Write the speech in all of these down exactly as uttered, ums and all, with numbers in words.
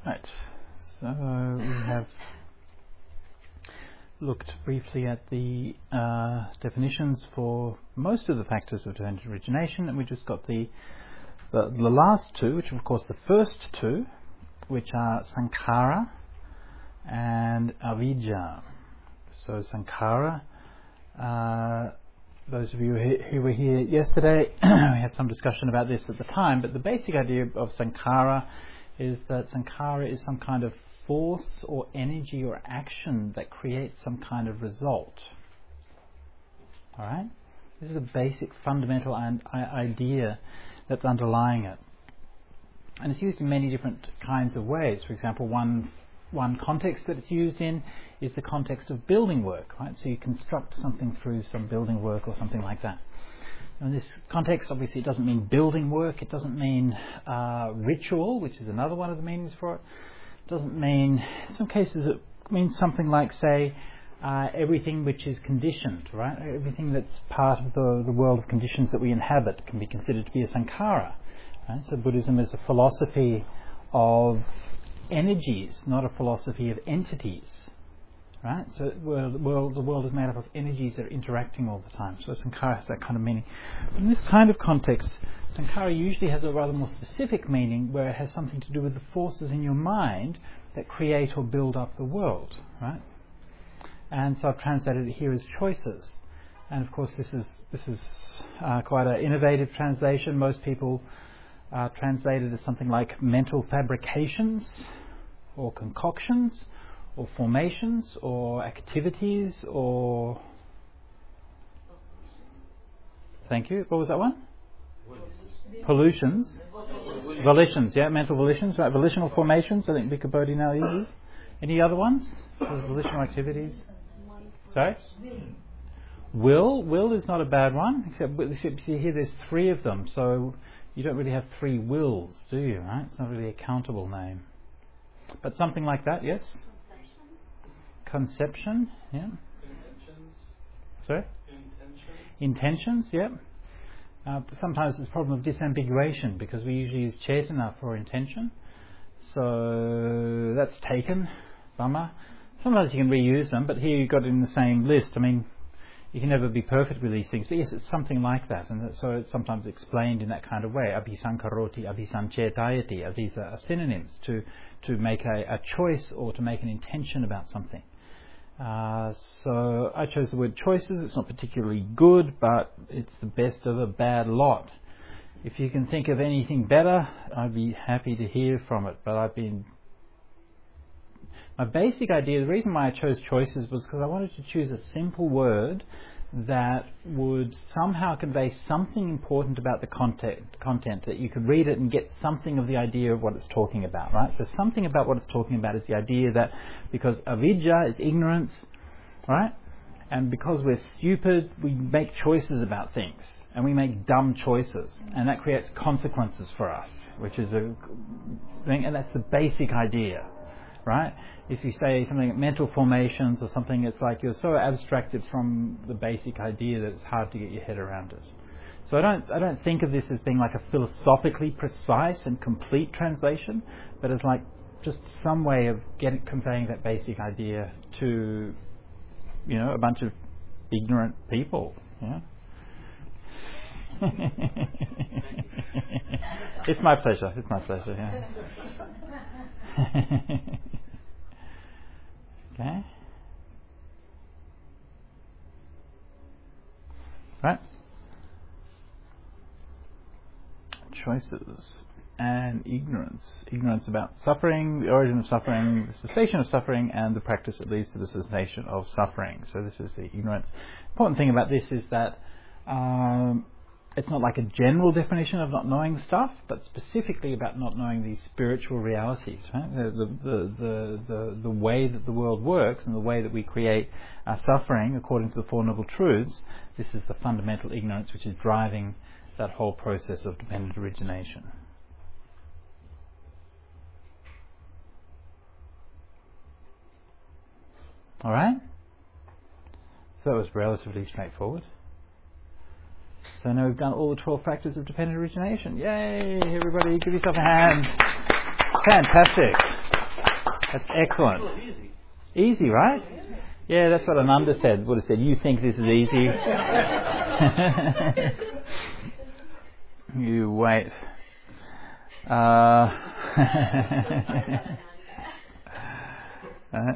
Right, so we have looked briefly at the uh, definitions for most of the factors of dependent origination, and we just got the, the the last two, which are of course the first two, which are sankhara and avidya. So sankhara, uh, those of you who were here yesterday, we had some discussion about this at the time, but the basic idea of sankhara is that sankhara is some kind of force or energy or action that creates some kind of result. Alright? This is the basic fundamental and idea that's underlying it. And it's used in many different kinds of ways. For example, one one context that it's used in is the context of building work, right? So you construct something through some building work or something like that. In this context, obviously, it doesn't mean building work. It doesn't mean uh, ritual, which is another one of the meanings for it. It doesn't mean, in some cases, it means something like, say, uh, everything which is conditioned, right? Everything that's part of the, the world of conditions that we inhabit can be considered to be a sankhara. Right? So Buddhism is a philosophy of energies, not a philosophy of entities. Right? So well, the world, the world is made up of energies that are interacting all the time. So sankhara has that kind of meaning. But in this kind of context, sankhara usually has a rather more specific meaning, where it has something to do with the forces in your mind that create or build up the world. Right? And so I've translated it here as choices. And of course, this is this is uh, quite an innovative translation. Most people uh, translate it as something like mental fabrications or concoctions, or formations, or activities, or... Thank you. What was that one? Pollutions. Volitions, yeah, mental volitions, right? Volitional formations, I think Bhikkhu Bodhi now uses. Any other ones? Volitional activities? Sorry? Will. Will is not a bad one, except, except you see here there's three of them, so you don't really have three wills, do you, right? It's not really a countable name. But something like that, yes? Conception, yeah. Intentions. Sorry? Intentions. Intentions, yeah. Uh, sometimes it's a problem of disambiguation, because we usually use cetana for intention. So that's taken, Dhamma. Sometimes you can reuse them, but here you've got it in the same list. I mean, you can never be perfect with these things, but yes, it's something like that. And that, so it's sometimes explained in that kind of way. Abhisankaroti, abhisancetayati. These are synonyms to, to make a, a choice or to make an intention about something. Uh, so I chose the word choices. It's not particularly good, but it's the best of a bad lot. If you can think of anything better, I'd be happy to hear from it. But I've been... My basic idea, the reason why I chose choices was because I wanted to choose a simple word that would somehow convey something important about the content, content, that you could read it and get something of the idea of what it's talking about, right? So something about what it's talking about is the idea that because avidya is ignorance, right? And because we're stupid, we make choices about things, and we make dumb choices, and that creates consequences for us, which is a thing, and that's the basic idea. Right? If you say something like mental formations or something, it's like you're so abstracted from the basic idea that it's hard to get your head around it. So I don't I don't think of this as being like a philosophically precise and complete translation, but as like just some way of getting conveying that basic idea to, you know, a bunch of ignorant people. Yeah. It's my pleasure. It's my pleasure. Yeah. Okay. Right. Choices and ignorance. Ignorance about suffering, the origin of suffering, the cessation of suffering, and the practice that leads to the cessation of suffering. So this is the ignorance. Important thing about this is that um, it's not like a general definition of not knowing stuff, but specifically about not knowing these spiritual realities, right? The, the, the, the, the, the way that the world works and the way that we create our suffering according to the Four Noble Truths. This is the fundamental ignorance which is driving that whole process of dependent origination. All right? So that was relatively straightforward. So now we've done all the twelve factors of dependent origination. Yay! Everybody give yourself a hand. Fantastic. That's excellent. Oh, easy. Easy, right? Yeah, that's what Ananda said. Would have said, you think this is easy? You wait. Uh, uh,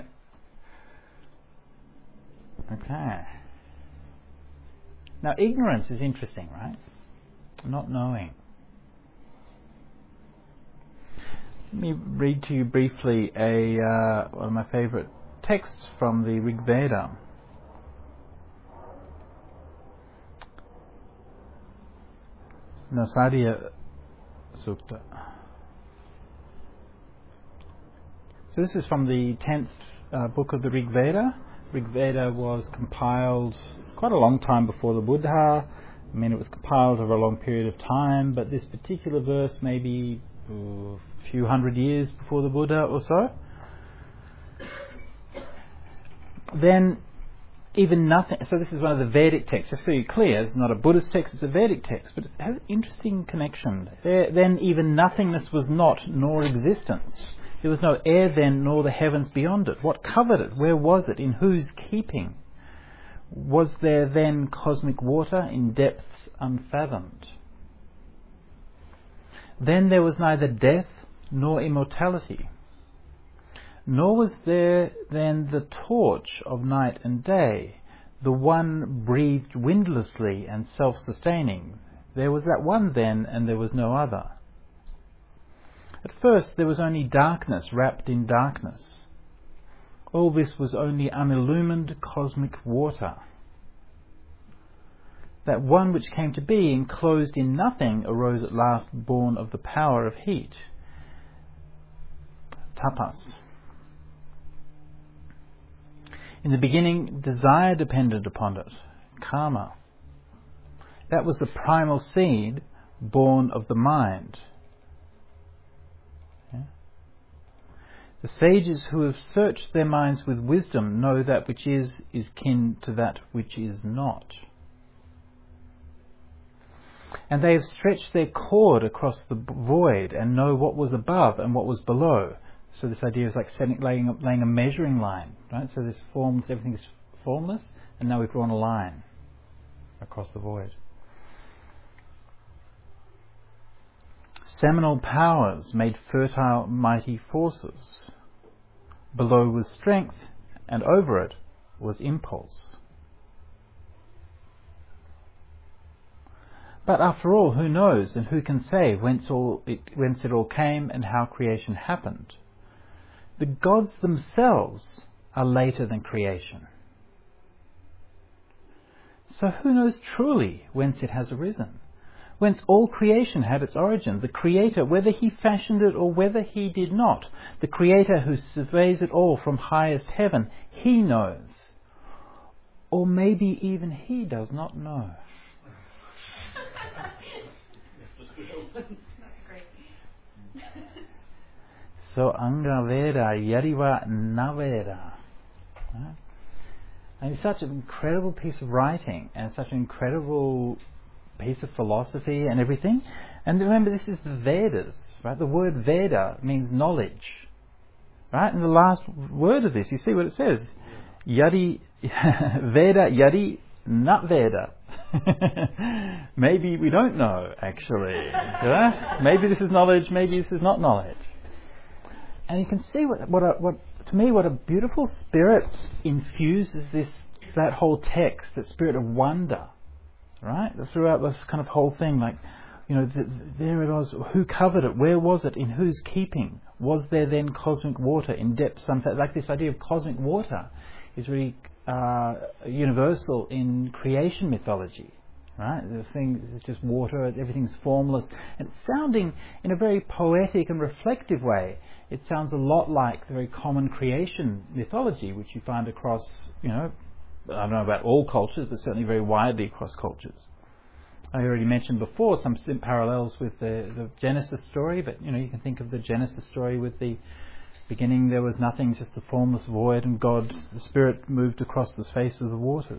okay. Now, ignorance is interesting, right? Not knowing. Let me read to you briefly a uh, one of my favourite texts from the Rig Veda. Nasadya Sukta. So this is from the tenth uh, book of the Rig Veda. Rig Veda was compiled quite a long time before the Buddha. I mean, it was compiled over a long period of time, but this particular verse maybe uh, a few hundred years before the Buddha or so. Then even nothing, so this is one of the Vedic texts, just so you're clear, it's not a Buddhist text, it's a Vedic text, but it has an interesting connection. There, then even nothingness was not, nor existence. There was no air then, nor the heavens beyond it. What covered it? Where was it? In whose keeping? Was there then cosmic water in depths unfathomed? Then there was neither death nor immortality. Nor was there then the torch of night and day, the one breathed windlessly and self-sustaining. There was that one then, and there was no other. At first there was only darkness wrapped in darkness. All this was only unillumined cosmic water. That one which came to be, enclosed in nothing, arose at last born of the power of heat. Tapas. In the beginning, desire depended upon it, karma. That was the primal seed born of the mind. Yeah? The sages who have searched their minds with wisdom know that which is is kin to that which is not. And they have stretched their cord across the void and know what was above and what was below. So this idea is like setting, laying, laying a measuring line, right? So this forms, everything is formless, and now we've drawn a line across the void. Seminal powers made fertile mighty forces. Below was strength, and over it was impulse. But after all, who knows and who can say whence all it, whence it all came and how creation happened? The gods themselves are later than creation. So who knows truly whence it has arisen? Whence all creation had its origin? The Creator, whether He fashioned it or whether He did not. The Creator who surveys it all from highest heaven, He knows. Or maybe even He does not know. So Anga Veda Yadiva Naveda. Right? And it's such an incredible piece of writing and such an incredible piece of philosophy and everything. And remember, this is the Vedas, right? The word Veda means knowledge. Right? And the last word of this, you see what it says. Yadi Veda Yadi Not Veda. Maybe we don't know, actually. Right? Maybe this is knowledge, maybe this is not knowledge. And you can see what, what, a, what, to me, what a beautiful spirit infuses this, that whole text, that spirit of wonder, right? Throughout this kind of whole thing, like, you know, the, there it was. Who covered it? Where was it? In whose keeping? Was there then cosmic water in depth? Some like this idea of cosmic water is really uh, universal in creation mythology. Right, the thing is just water, everything's formless, and it's sounding in a very poetic and reflective way. It sounds a lot like the very common creation mythology, which you find across, you know, I don't know about all cultures, but certainly very widely across cultures. I already mentioned before some parallels with the, the Genesis story, but you know, you can think of the Genesis story with the beginning. There was nothing, just a formless void, and God, the Spirit, moved across the face of the waters.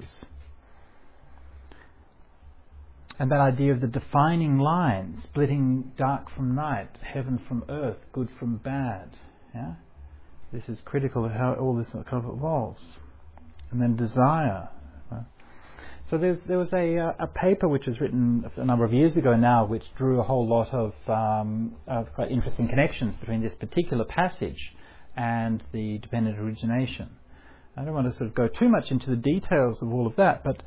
And that idea of the defining line, splitting dark from night, heaven from earth, good from bad. Yeah? This is critical of how all this kind of evolves. And then desire. Right? So there's, there was a, uh, a paper which was written a number of years ago now, which drew a whole lot of, um, of quite interesting connections between this particular passage and the dependent origination. I don't want to sort of go too much into the details of all of that, but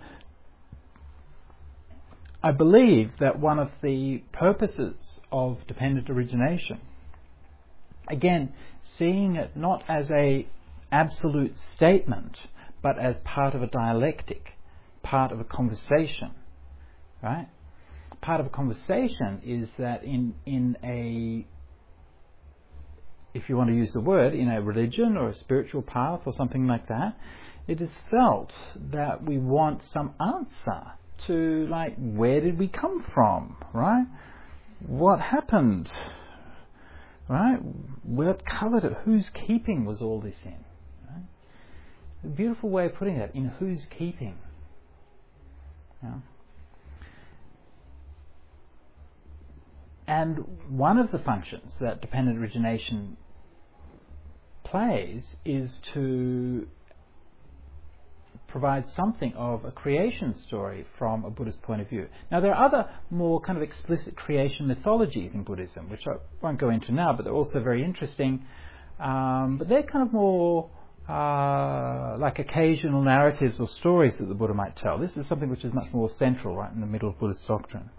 I believe that one of the purposes of dependent origination, again, seeing it not as a absolute statement, but as part of a dialectic, part of a conversation, right? Part of a conversation is that in in a, if you want to use the word, in a religion or a spiritual path or something like that, it is felt that we want some answer to, like, where did we come from, right? What happened, right? What covered it? Whose keeping was all this in? Right? A beautiful way of putting it, in whose keeping? Yeah. And one of the functions that dependent origination plays is to provide something of a creation story from a Buddhist point of view. Now, there are other more kind of explicit creation mythologies in Buddhism, which I won't go into now, but they're also very interesting. Um, but they're kind of more uh, like occasional narratives or stories that the Buddha might tell. This is something which is much more central, right in the middle of Buddhist doctrine.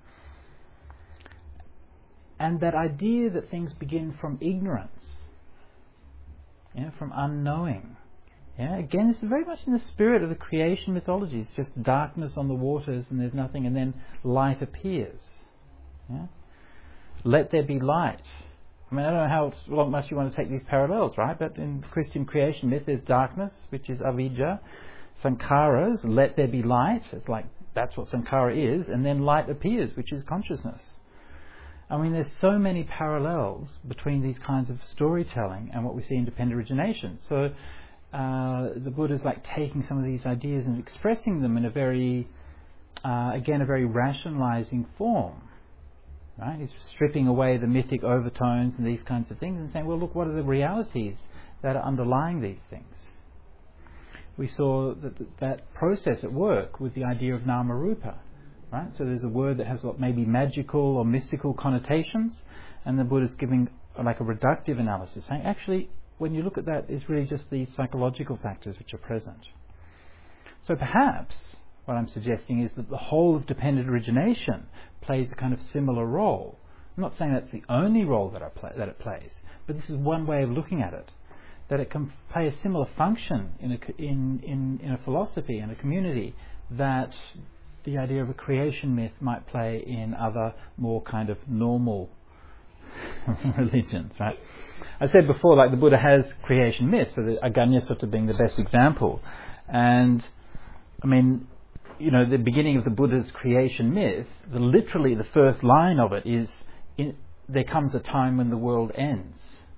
And that idea that things begin from ignorance, you know, from unknowing. Yeah, again, this is very much in the spirit of the creation mythologies, just darkness on the waters and there's nothing, and then light appears. Yeah? Let there be light. I mean, I don't know how much you want to take these parallels, right? But in Christian creation myth, there's darkness, which is avidya. Sankharas, let there be light. It's like, that's what sankhara is. And then light appears, which is consciousness. I mean, there's so many parallels between these kinds of storytelling and what we see in dependent origination. So uh, the Buddha's like taking some of these ideas and expressing them in a very, uh, again, a very rationalizing form. Right? He's stripping away the mythic overtones and these kinds of things and saying, well, look, what are the realities that are underlying these things? We saw that that process at work with the idea of nama rupa. Right? So there's a word that has maybe magical or mystical connotations, and the Buddha's giving like a reductive analysis, saying actually when you look at that, it's really just these psychological factors which are present. So perhaps what I'm suggesting is that the whole of dependent origination plays a kind of similar role. I'm not saying that's the only role that, I play, that it plays, but this is one way of looking at it, that it can play a similar function in a, in, in, in a philosophy, in a community, that the idea of a creation myth might play in other more kind of normal religions, right? I said before, like the Buddha has creation myths, so the Aganya Sutta being the best example. And, I mean, you know, the beginning of the Buddha's creation myth, the, literally the first line of it is, in, there comes a time when the world ends.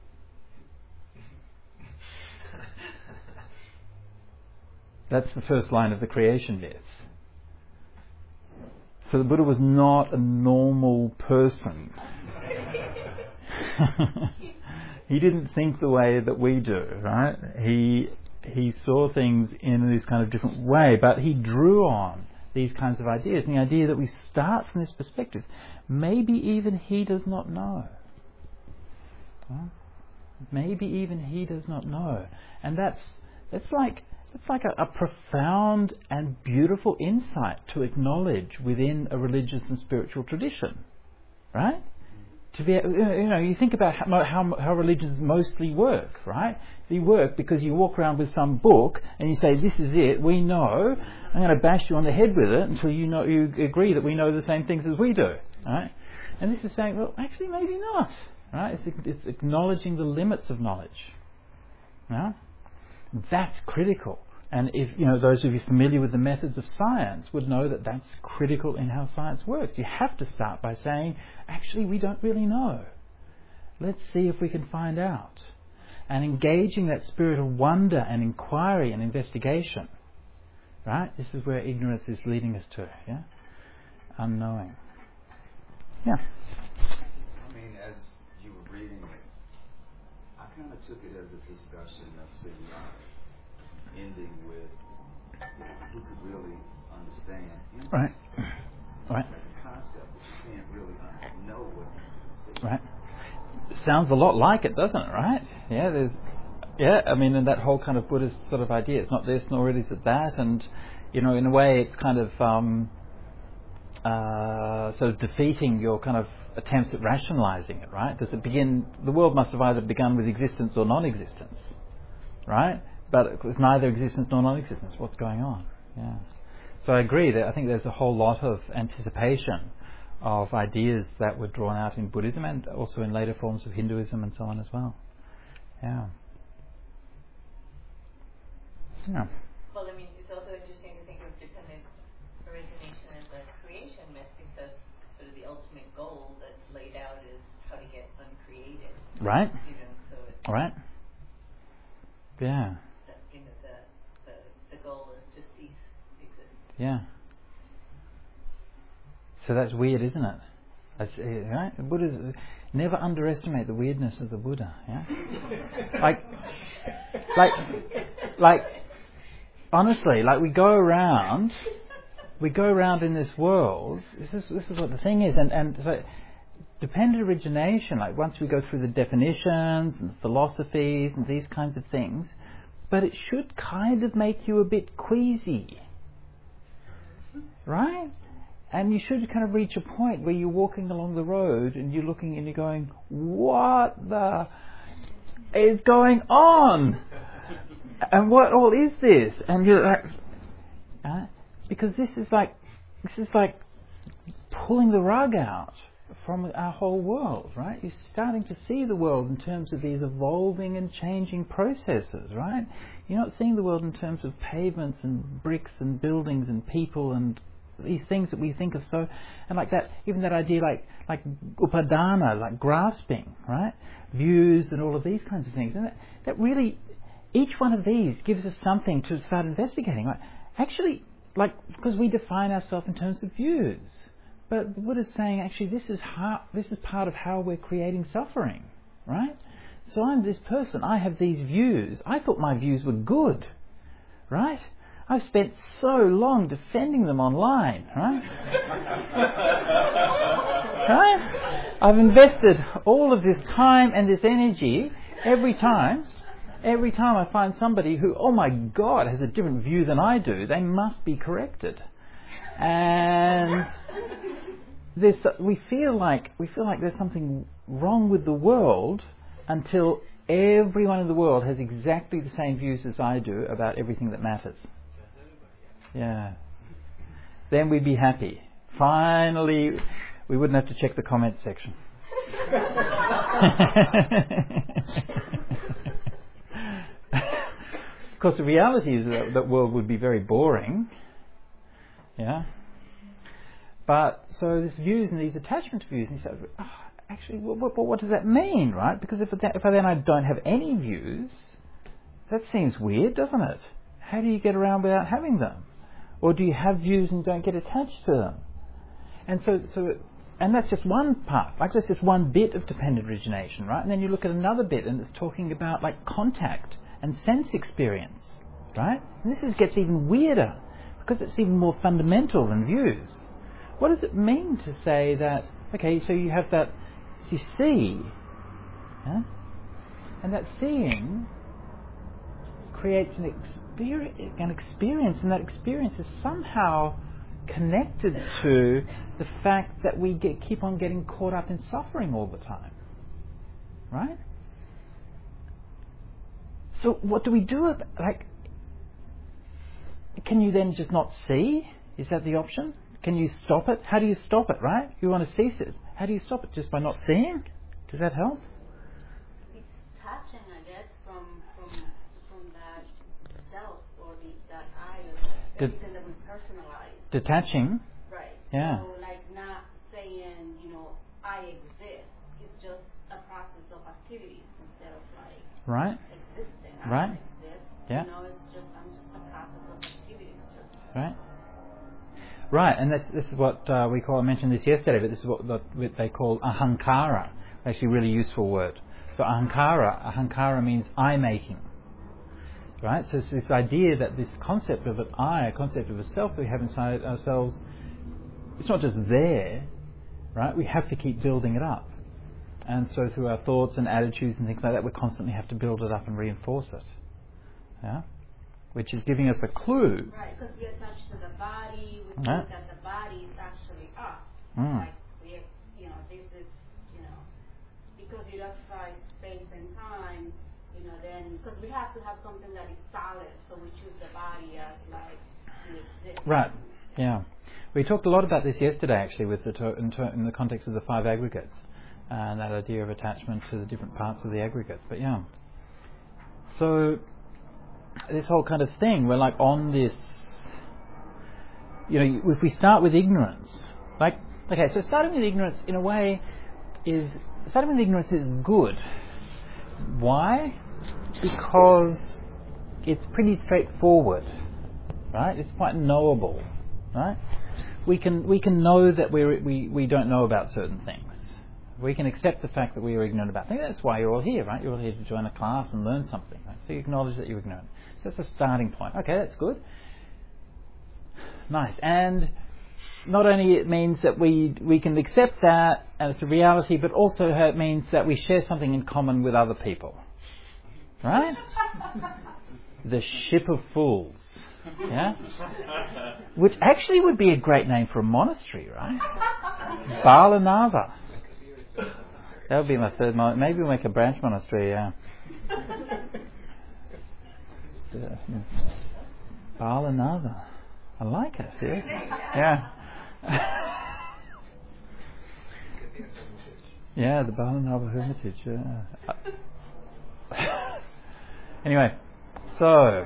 That's the first line of the creation myth. So the Buddha was not a normal person. He didn't think the way that we do, right? He he saw things in this kind of different way, but he drew on these kinds of ideas. And the idea that we start from this perspective, maybe even he does not know. Huh? Maybe even he does not know. And that's that's like It's like a, a profound and beautiful insight to acknowledge within a religious and spiritual tradition, right? To be, you know, you think about how, how, how religions mostly work, right? They work because you walk around with some book and you say, "This is it. We know. I'm going to bash you on the head with it until you know you agree that we know the same things as we do," right? And this is saying, well, actually, maybe not, right? It's, it's acknowledging the limits of knowledge, right? That's critical. And if, you know, those of you familiar with the methods of science would know that that's critical in how science works. You have to start by saying, actually, we don't really know. Let's see if we can find out. And engaging that spirit of wonder and inquiry and investigation. Right? This is where ignorance is leading us to. Yeah? Unknowing. Yeah. I mean, as you were reading it, I kind of took it as a discussion of similarity, ending with who could really understand him. Right. Right. Like a concept, but you can't really un- know what he's saying. Right. Sounds a lot like it, doesn't it? Right? Yeah. There's. Yeah. I mean, and that whole kind of Buddhist sort of idea. It's not this, nor is it that, and you know, in a way, it's kind of um, uh, sort of defeating your kind of attempts at rationalizing it. Right? Does it begin? The world must have either begun with existence or non-existence. Right? But with neither existence nor non-existence, what's going on? Yeah. So I agree that I think there's a whole lot of anticipation of ideas that were drawn out in Buddhism and also in later forms of Hinduism and so on as well. Yeah. Yeah. Well, I mean, it's also interesting to think of dependent origination as a creation myth, because sort of the ultimate goal that's laid out is how to get uncreated. Right. You know, so it's Right. Yeah. that, you know, the, the the goal is to cease existence. Yeah. So that's weird, isn't it? That's, uh, right? The Buddha's, never underestimate the weirdness of the Buddha. Yeah. like, like, like. Honestly, like we go around, we go around in this world. This is this is what the thing is, and and so dependent origination. Like once we go through the definitions and philosophies and these kinds of things, but it should kind of make you a bit queasy, right? And you should kind of reach a point where you're walking along the road and you're looking and you're going, "What the is going on?" And what all is this? And you're like, uh, because this is like, this is like pulling the rug out from our whole world, right? You're starting to see the world in terms of these evolving and changing processes, right? You're not seeing the world in terms of pavements and bricks and buildings and people and these things that we think of so, and like that, even that idea like like upadana, like grasping, right? Views and all of these kinds of things, and that, that really. Each one of these gives us something to start investigating. Right? Actually, like because we define ourselves in terms of views, but the Buddha's saying actually this is how this is part of how we're creating suffering, right? So I'm this person. I have these views. I thought my views were good, right? I've spent so long defending them online, right? Right? I've invested all of this time and this energy every time. Every time I find somebody who, oh my God, has a different view than I do, they must be corrected. And this, we feel like we feel like there's something wrong with the world until everyone in the world has exactly the same views as I do about everything that matters. Yeah. Then we'd be happy. Finally, we wouldn't have to check the comment section. Of course, the reality is that that world would be very boring. Yeah. But so this views and these attachment views, and you say, oh, actually, what, what, what does that mean, right? Because if, that, if I then I don't have any views, that seems weird, doesn't it? How do you get around without having them? Or do you have views and don't get attached to them? And so, so, it, and that's just one part. Like that's just one bit of dependent origination, right? And then you look at another bit, and it's talking about like contact and sense experience, right? And this is, gets even weirder because it's even more fundamental than views. What does it mean to say that, okay, so you have that, so you see, huh? And that seeing creates an, experi- an experience, and that experience is somehow connected to the fact that we get, keep on getting caught up in suffering all the time, right? So what do we do about, like, can you then just not see? Is that the option? Can you stop it? How do you stop it, right? You want to cease it. How do you stop it? Just by not seeing? Does that help? Detaching, I guess, from from from that self or the, that I or De- everything that we personalize. Detaching? Right. Yeah. So, like, not saying, you know, I exist. It's just a process of activities instead of, like, Right. existing. I Right. don't exist. Yeah. You know, it's just, I'm just a process of activities. Just Right. Right, and this, this is what uh, we call, I mentioned this yesterday, but this is what, what they call ahankara, actually a really useful word. So ahankara, ahankara means I-making. Right? So it's this idea that this concept of an I, a concept of a self that we have inside ourselves, it's not just there, right? We have to keep building it up. And so through our thoughts and attitudes and things like that, we constantly have to build it up and reinforce it. Yeah? Which is giving us a clue. Right, because we attach to the body, we Right. think that the body is actually us. Mm. Like, we, you know, this is, you know, because you occupy space and time, you know, then, because we have to have something that is solid, so we choose the body as, like, to exist. Right, yeah. We talked a lot about this yesterday, actually, with the to- in, ter- in the context of the five aggregates, and that idea of attachment to the different parts of the aggregates. But yeah. So, this whole kind of thing, we're like on this, you know, if we start with ignorance, like, okay, so starting with ignorance, in a way, is, starting with ignorance is good. Why? Because it's pretty straightforward, right? It's quite knowable, right? We can we can know that we we we don't know about certain things. We can accept the fact that we are ignorant about things. That's why you're all here, right? You're all here to join a class and learn something, right? So you acknowledge that you're ignorant. So that's a starting point. Okay, that's good. Nice. And not only it means that we we can accept that and it's a reality, but also it means that we share something in common with other people. Right? The Ship of Fools. Yeah? Which actually would be a great name for a monastery, right? Balanava. That would be my third mon- maybe we'll make a branch monastery, yeah. Balanava. I like it, yeah. Yeah. Yeah, the Balanava Hermitage, yeah. Anyway, so,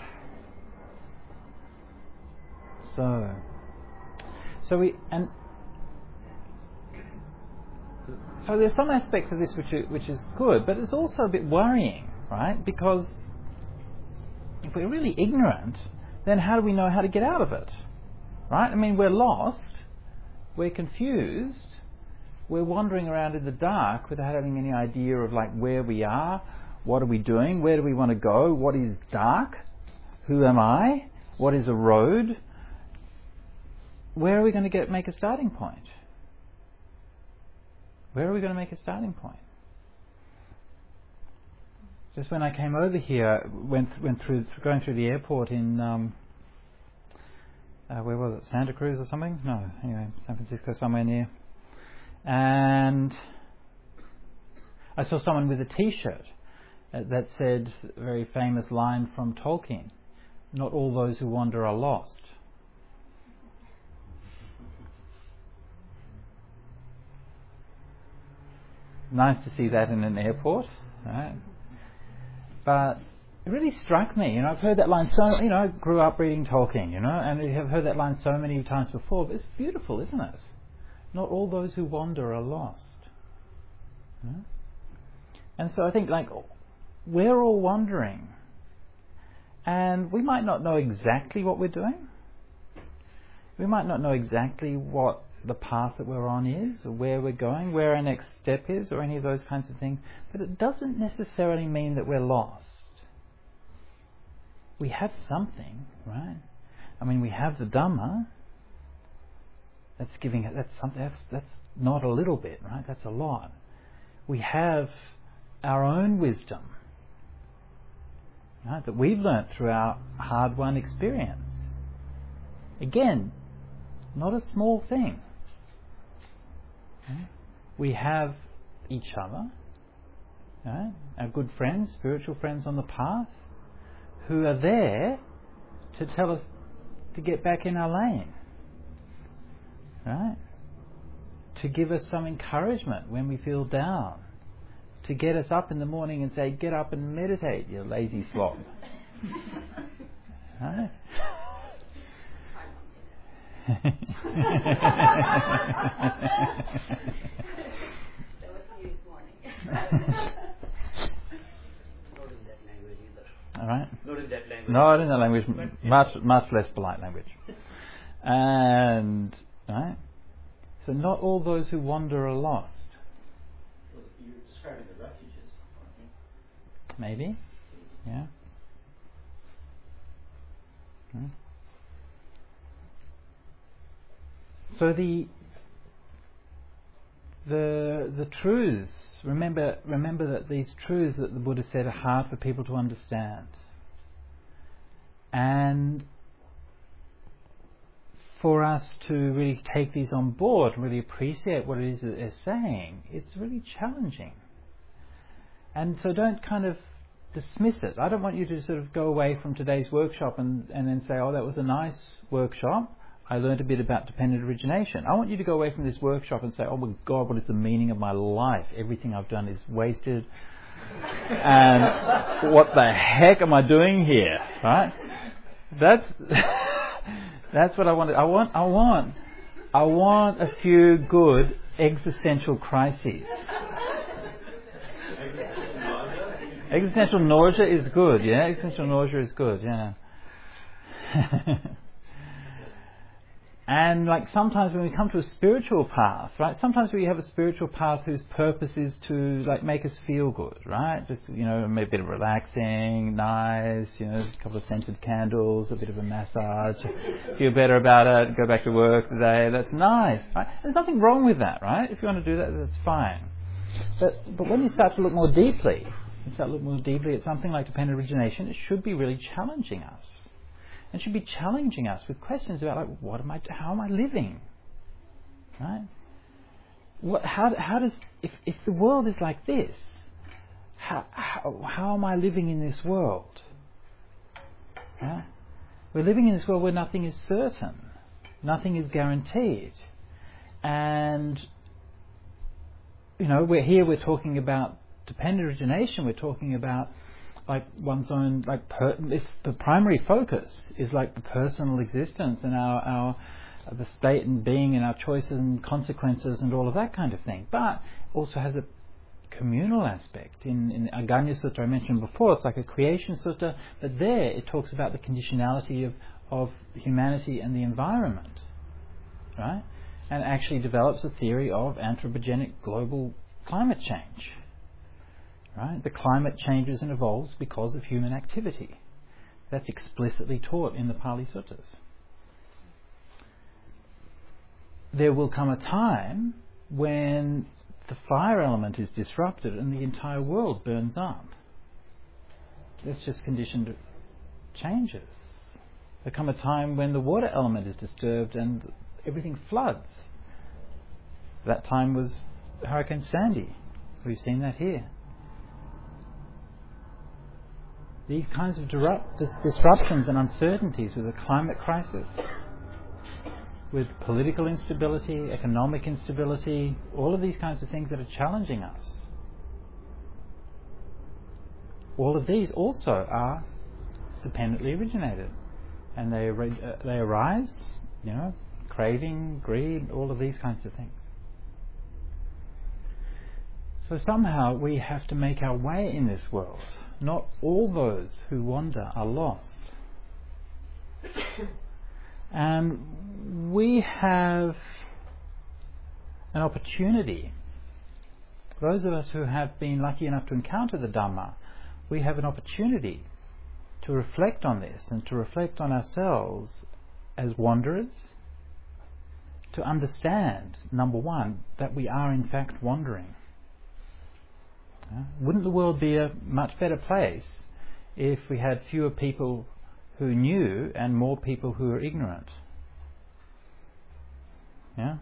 so, so we, and so there's some aspects of this which are, which is good, but it's also a bit worrying, right? Because if we're really ignorant, then how do we know how to get out of it, right? I mean, we're lost, we're confused, we're wandering around in the dark without having any idea of like where we are. What are we doing? Where do we want to go? What is dark? Who am I? What is a road? Where are we going to get make a starting point? Where are we going to make a starting point? Just when I came over here, went went through going through the airport in um, uh, where was it? Santa Cruz or something? No, anyway, San Francisco, somewhere near. And I saw someone with a T-shirt that said a very famous line from Tolkien, "Not all those who wander are lost." Nice to see that in an airport, right? But it really struck me, you know, I've heard that line so, you know, I grew up reading Tolkien, you know, and I have heard that line so many times before, but it's beautiful, isn't it? Not all those who wander are lost. You know? And so I think, like, we're all wandering, and we might not know exactly what we're doing. We might not know exactly what the path that we're on is, or where we're going, where our next step is, or any of those kinds of things. But it doesn't necessarily mean that we're lost. We have something, right? I mean, we have the Dhamma. That's giving. That's something. That's that's not a little bit, right? That's a lot. We have our own wisdom, right, that we've learnt through our hard-won experience. Again, not a small thing. Okay? We have each other, right? Our good friends, spiritual friends on the path, who are there to tell us to get back in our lane, right? To give us some encouragement when we feel down, to get us up in the morning and say, "Get up and meditate, you lazy slob." Right? That was me this morning. Not in that language either. All right. Not in that language. Not in that language, m- much much less polite language. And right, so not all those who wander are lost. So you you're describing the refuges, aren't you? Maybe. Yeah. Hmm. So the the the truths, remember remember that these truths that the Buddha said are hard for people to understand. And for us to really take these on board and really appreciate what it is that they're saying, it's really challenging. And so don't kind of dismiss it. I don't want you to sort of go away from today's workshop and, and then say, oh, that was a nice workshop. I learned a bit about dependent origination. I want you to go away from this workshop and say, oh my God, what is the meaning of my life? Everything I've done is wasted. And what the heck am I doing here? Right? That's that's what I want. I want. I want. I want a few good existential crises. Existential nausea is good. Yeah, existential nausea is good. Yeah. And like sometimes when we come to a spiritual path, right? Sometimes we have a spiritual path whose purpose is to like make us feel good, right? Just, you know, maybe a bit of relaxing, nice, you know, a couple of scented candles, a bit of a massage, feel better about it, go back to work today. That's nice, right? There's nothing wrong with that, right? If you want to do that, that's fine. But but when you start to look more deeply, you start to look more deeply at something like dependent origination, it should be really challenging us. It should be challenging us with questions about like, what am I? How am I living? Right? What? How? How does? If if the world is like this, how how, how am I living in this world? Yeah? We're living in this world where nothing is certain, nothing is guaranteed, and you know, we're here. We're talking about dependent origination. We're talking about like one's own, like per, if the primary focus is like the personal existence and our, our the state and being and our choices and consequences and all of that kind of thing, but also has a communal aspect. In, in Aganya Sutta I mentioned before, it's like a creation sutta, but there it talks about the conditionality of, of humanity and the environment, right? And actually develops a theory of anthropogenic global climate change. Right? The climate changes and evolves because of human activity. That's explicitly taught in the Pali Suttas. There will come a time when the fire element is disrupted and the entire world burns up. That's just conditioned changes. There come a time when the water element is disturbed and everything floods. That time was Hurricane Sandy. We've seen that here. These kinds of disrupt, disruptions and uncertainties with the climate crisis, with political instability, economic instability, all of these kinds of things that are challenging us. All of these also are dependently originated, and they uh, they arise, you know, craving, greed, all of these kinds of things. So somehow we have to make our way in this world. Not all those who wander are lost. And we have an opportunity. Those of us who have been lucky enough to encounter the Dhamma, we have an opportunity to reflect on this and to reflect on ourselves as wanderers, to understand, number one, that we are in fact wandering. Uh, wouldn't the world be a much better place if we had fewer people who knew and more people who are ignorant? Yeah?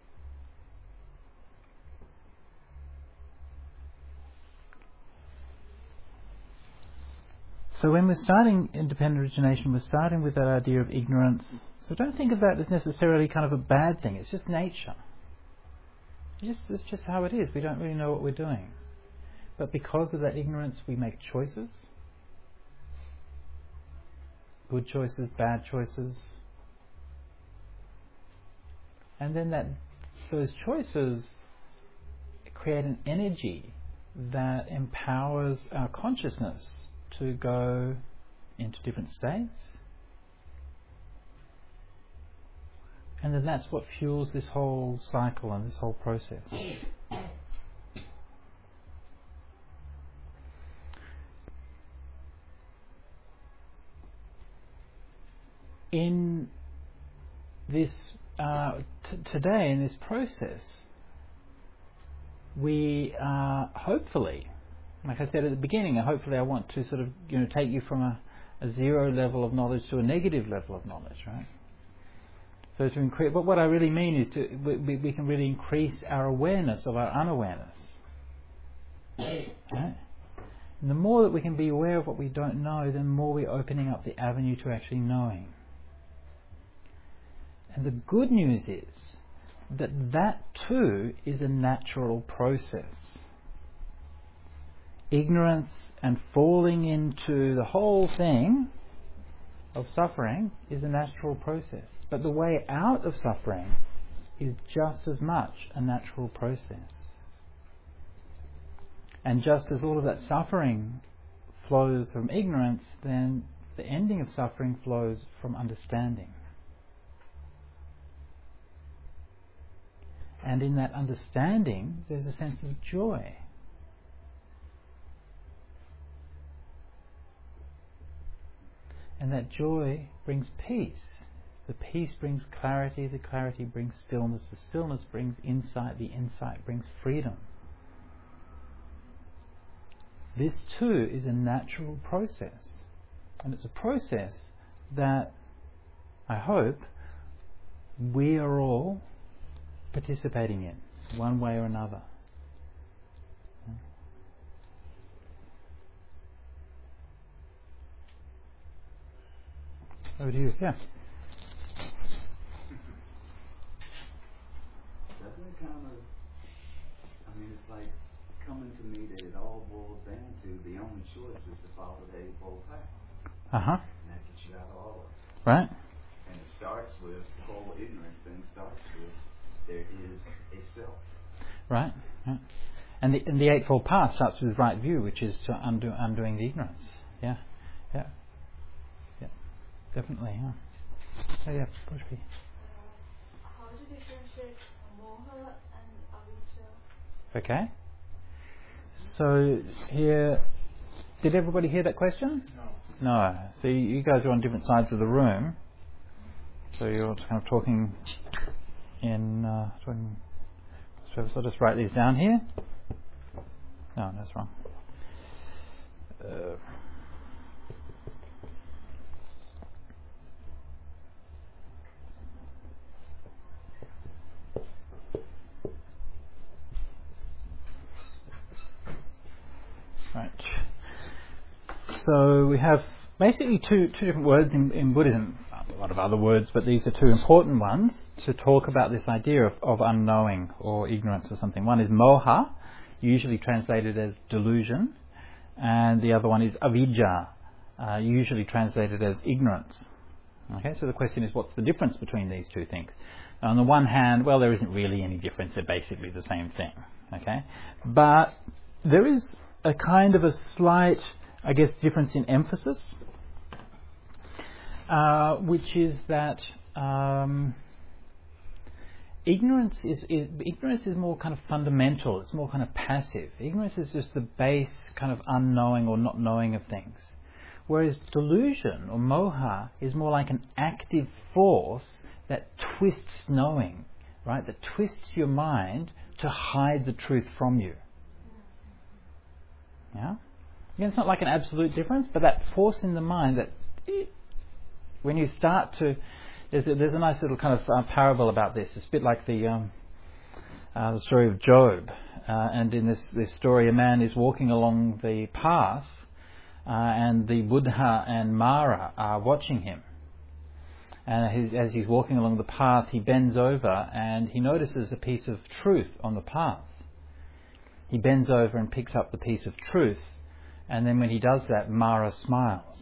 So when we're starting independent origination, we're starting with that idea of ignorance. So don't think of that as necessarily kind of a bad thing. It's just nature. It's just, it's just how it is. We don't really know what we're doing. But because of that ignorance, we make choices. Good choices, bad choices. And then that those choices create an energy that empowers our consciousness to go into different states. And then that's what fuels this whole cycle and this whole process. in this uh, t- today in this process, we are hopefully, like I said at the beginning, hopefully I want to sort of you know take you from a, a zero level of knowledge to a negative level of knowledge, right? So to increase, but what I really mean is to we, we can really increase our awareness of our unawareness. Right? And the more that we can be aware of what we don't know, the more we're opening up the avenue to actually knowing. And the good news is that that too is a natural process. Ignorance and falling into the whole thing of suffering is a natural process. But the way out of suffering is just as much a natural process. And just as all of that suffering flows from ignorance, then the ending of suffering flows from understanding. And in that understanding, there's a sense of joy. And that joy brings peace. The peace brings clarity, the clarity brings stillness, the stillness brings insight, the insight brings freedom. This too is a natural process. And it's a process that I hope we are all participating in, one way or another. Over to you. Yeah. Doesn't it kind of, I mean, it's like coming to me that it all boils down to the only choice is to follow the Eightfold Path. Uh-huh. And that gets you out of all of it. Right. And it starts with, the whole ignorance thing starts with, there is a self. Right. Right. And the and the Eightfold Path starts with right view, which is to undo undoing the ignorance. Yeah. Yeah. Yeah. Definitely. Yeah. Oh yeah. Pushpi. How to differentiate moha and avijja? Okay. So here, did everybody hear that question? No. No. So you guys are on different sides of the room. So you're kind of talking in. Uh, talking, so I'll just write these down here. No, that's wrong. Uh, Right. So we have basically two two different words in, in Buddhism, a lot of other words, but these are two important ones to talk about this idea of, of unknowing or ignorance or something. One is moha, usually translated as delusion, and the other one is avidya, uh, usually translated as ignorance. Okay, so the question is, what's the difference between these two things? On the one hand, well, there isn't really any difference. They're basically the same thing. Okay, but there is a kind of a slight, I guess, difference in emphasis, uh, which is that um, ignorance is, is ignorance is more kind of fundamental. It's more kind of passive. Ignorance is just the base kind of unknowing or not knowing of things, whereas delusion or moha is more like an active force that twists knowing, right? That twists your mind to hide the truth from you. Yeah? Again, it's not like an absolute difference, but that force in the mind that it, when you start to, there's a, there's a nice little kind of uh, parable about this. It's a bit like the um, uh, the story of Job. Uh, and in this, this story, a man is walking along the path, uh, and the Buddha and Mara are watching him. And he, as he's walking along the path, he bends over and he notices a piece of truth on the path. He bends over and picks up the piece of truth, and then when he does that, Mara smiles.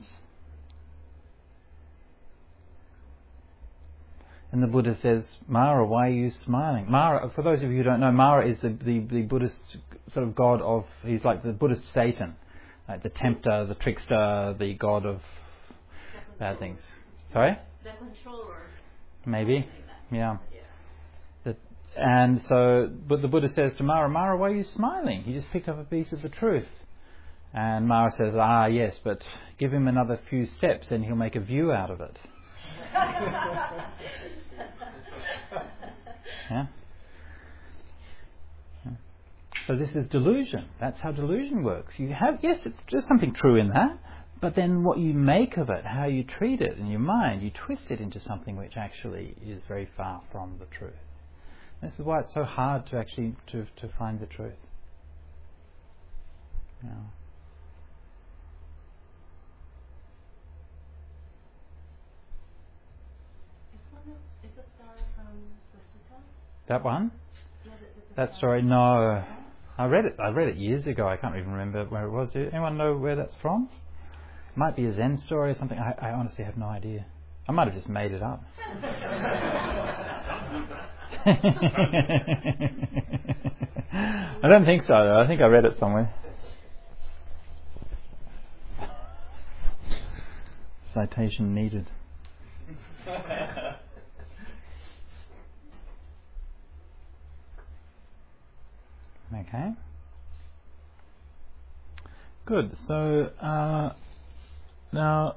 And the Buddha says, Mara, why are you smiling? Mara, for those of you who don't know, Mara is the, the, the Buddhist sort of god of, he's like the Buddhist Satan, like the tempter, the trickster, the god of bad things. Sorry? The controller. Maybe, yeah. And so, but the Buddha says to Mara, Mara, why are you smiling? He just picked up a piece of the truth. And Mara says, ah, yes, but give him another few steps and he'll make a view out of it. Yeah? Yeah. So this is delusion. That's how delusion works. You have, yes, it's just something true in that, but then what you make of it, how you treat it in your mind, you twist it into something which actually is very far from the truth. This is why it's so hard to actually to to find the truth. Yeah. Is the story from the Sutta? That one? Yeah, the, the, the That story? No. I read it. I read it years ago. I can't even remember where it was. Does anyone know where that's from? It might be a Zen story or something. I, I honestly have no idea. I might have just made it up. I don't think so, though. I think I read it somewhere. Citation needed. Okay. Good. So uh, now,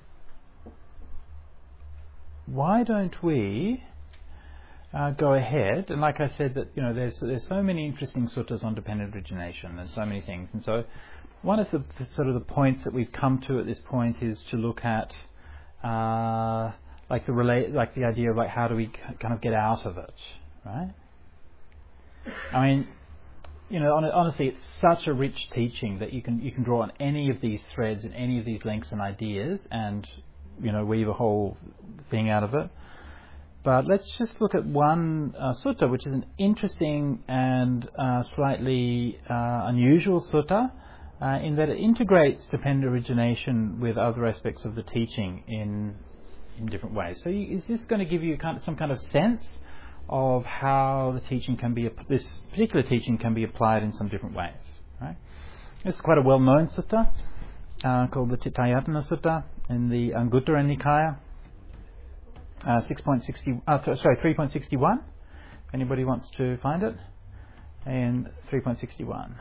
why don't we uh, go ahead? And like I said, that you know, there's there's so many interesting suttas on dependent origination, and so many things. And so, one of the, the sort of the points that we've come to at this point is to look at uh, like the relate, like the idea of like how do we c- kind of get out of it, right? I mean. You know, honestly, it's such a rich teaching that you can you can draw on any of these threads and any of these links and ideas, and you know, weave a whole thing out of it. But let's just look at one uh, sutta, which is an interesting and uh, slightly uh, unusual sutta, uh, in that it integrates dependent origination with other aspects of the teaching in in different ways. So, you, is this going to give you kind of some kind of sense of how the teaching can be, this particular teaching can be applied in some different ways, right? This is quite a well-known sutta uh, called the Tittayatana Sutta in the Anguttara Nikaya, uh, six point six zero, uh, sorry, three point six one. If anybody wants to find it, and three point six one.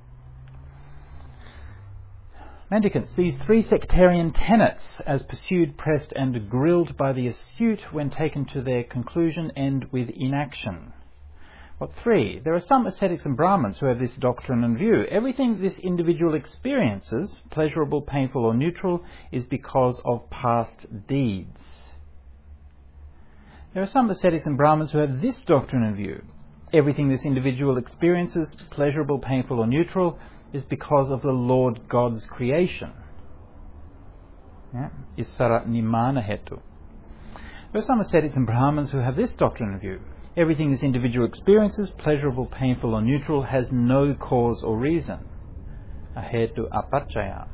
Mendicants, these three sectarian tenets, as pursued, pressed and grilled by the astute when taken to their conclusion, end with inaction. What three? There are some ascetics and Brahmins who have this doctrine and view. Everything this individual experiences, pleasurable, painful or neutral, is because of past deeds. There are some ascetics and Brahmins who have this doctrine and view. Everything this individual experiences, pleasurable, painful or neutral, is because of the Lord God's creation. Yeah? Isara Nimana Hetu. There are some ascetics and Brahmins who have this doctrine of view. Everything this individual experiences, pleasurable, painful or neutral, has no cause or reason. Ahetu Apachaya.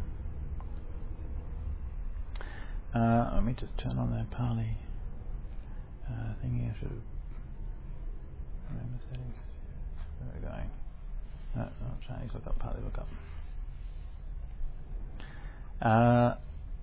Uh, let me just turn on that Pali uh, thingy. I should remember settings. Where are we going? No, not Chinese look up, Pali look up. Uh,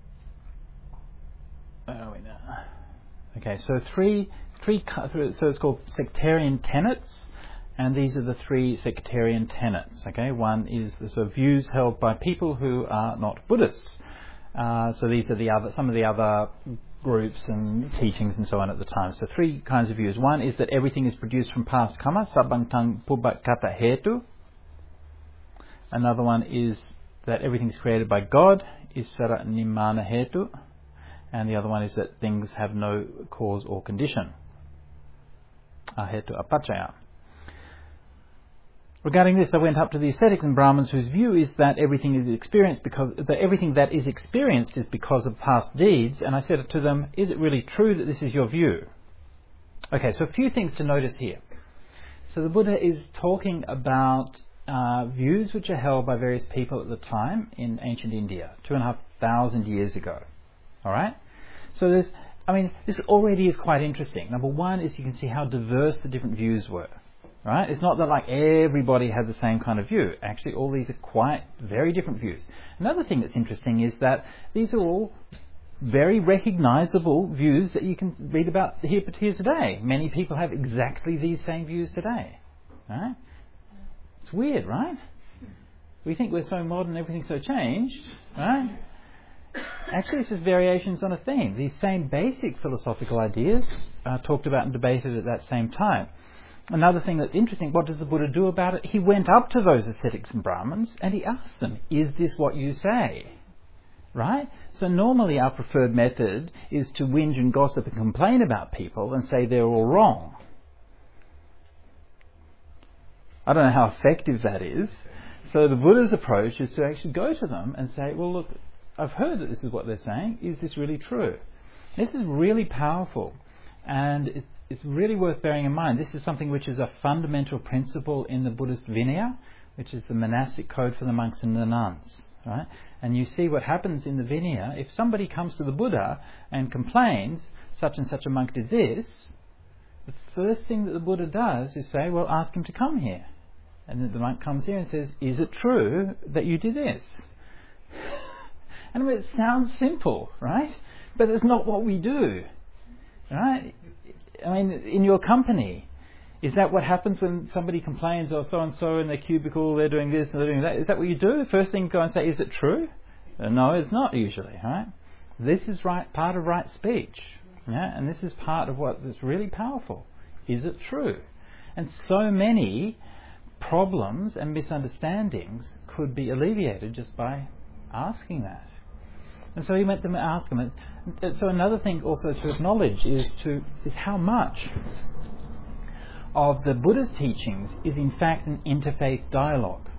where are we now? Okay, so three, three, so it's called sectarian tenets, and these are the three sectarian tenets. Okay, one is the sort of views held by people who are not Buddhists. Uh, so these are the other, some of the other groups and teachings and so on at the time. So three kinds of views. One is that everything is produced from past karma, sabbantang pubbakata hetu. Another one is that everything is created by God, isara nimana hetu. And the other one is that things have no cause or condition, ahetu apachaya. Regarding this, I went up to the ascetics and Brahmins whose view is that everything is experienced because that everything that is experienced is because of past deeds. And I said to them, "Is it really true that this is your view?" Okay, so a few things to notice here. So the Buddha is talking about uh, views which are held by various people at the time in ancient India, two and a half thousand years ago. All right. So there's, I mean, this already is quite interesting. Number one is you can see how diverse the different views were. Right? It's not that like everybody had the same kind of view. Actually, all these are quite very different views. Another thing that's interesting is that these are all very recognizable views that you can read about here, here today. Many people have exactly these same views today. Right? It's weird, right? We think we're so modern, everything's so changed, right? actually, it's just variations on a theme. These same basic philosophical ideas are talked about and debated at that same time. Another thing that's interesting, what does the Buddha do about it? He went up to those ascetics and Brahmins and he asked them, is this what you say? Right? So normally our preferred method is to whinge and gossip and complain about people and say they're all wrong. I don't know how effective that is. So the Buddha's approach is to actually go to them and say, well, look, I've heard that this is what they're saying. Is this really true? This is really powerful, and it, it's really worth bearing in mind. This is something which is a fundamental principle in the Buddhist Vinaya, which is the monastic code for the monks and the nuns. Right? And you see what happens in the Vinaya. If somebody comes to the Buddha and complains, such and such a monk did this, the first thing that the Buddha does is say, well, ask him to come here. And then the monk comes here and says, is it true that you did this? And I mean, it sounds simple, right? But it's not what we do, right? I mean, in your company, is that what happens when somebody complains, oh, so-and-so in their cubicle, they're doing this and they're doing that? Is that what you do? The first thing you go and say, is it true? Uh, no, it's not usually, right? This is right, part of right speech, yeah? And this is part of what is really powerful. Is it true? And so many problems and misunderstandings could be alleviated just by asking that. And so he went to them and asked them. And so another thing also to acknowledge is to is how much of the Buddha's teachings is in fact an interfaith dialogue.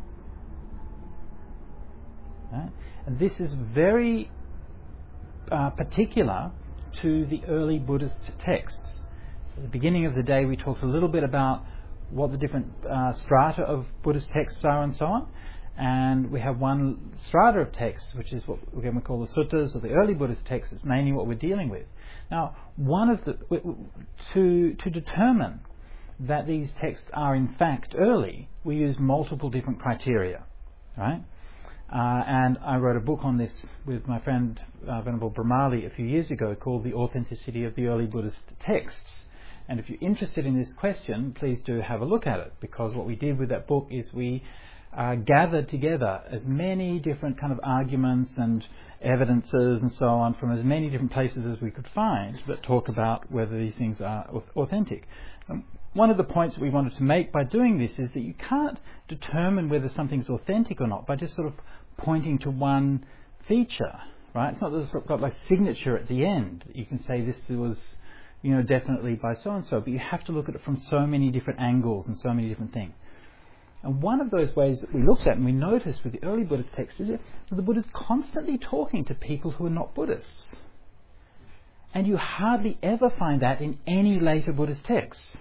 Right? And this is very uh, particular to the early Buddhist texts. At the beginning of the day we talked a little bit about what the different uh, strata of Buddhist texts are and so on. And we have one strata of texts, which is what again we call the suttas, or the early Buddhist texts. It's mainly what we're dealing with. Now, one of the to to determine that these texts are in fact early, we use multiple different criteria, right? Uh, and I wrote a book on this with my friend uh, Venerable Brahmali a few years ago called The Authenticity of the Early Buddhist Texts. And if you're interested in this question, please do have a look at it, because what we did with that book is we uh, gathered together as many different kind of arguments and evidences and so on from as many different places as we could find that talk about whether these things are authentic. Um, one of the points that we wanted to make by doing this is that you can't determine whether something's authentic or not by just sort of pointing to one feature, right? It's not that it's got like signature at the end. You can say this was, you know, definitely by so-and-so, but you have to look at it from so many different angles and so many different things. And one of those ways that we looked at and we noticed with the early Buddhist texts is that the Buddha's constantly talking to people who are not Buddhists. And you hardly ever find that in any later Buddhist texts.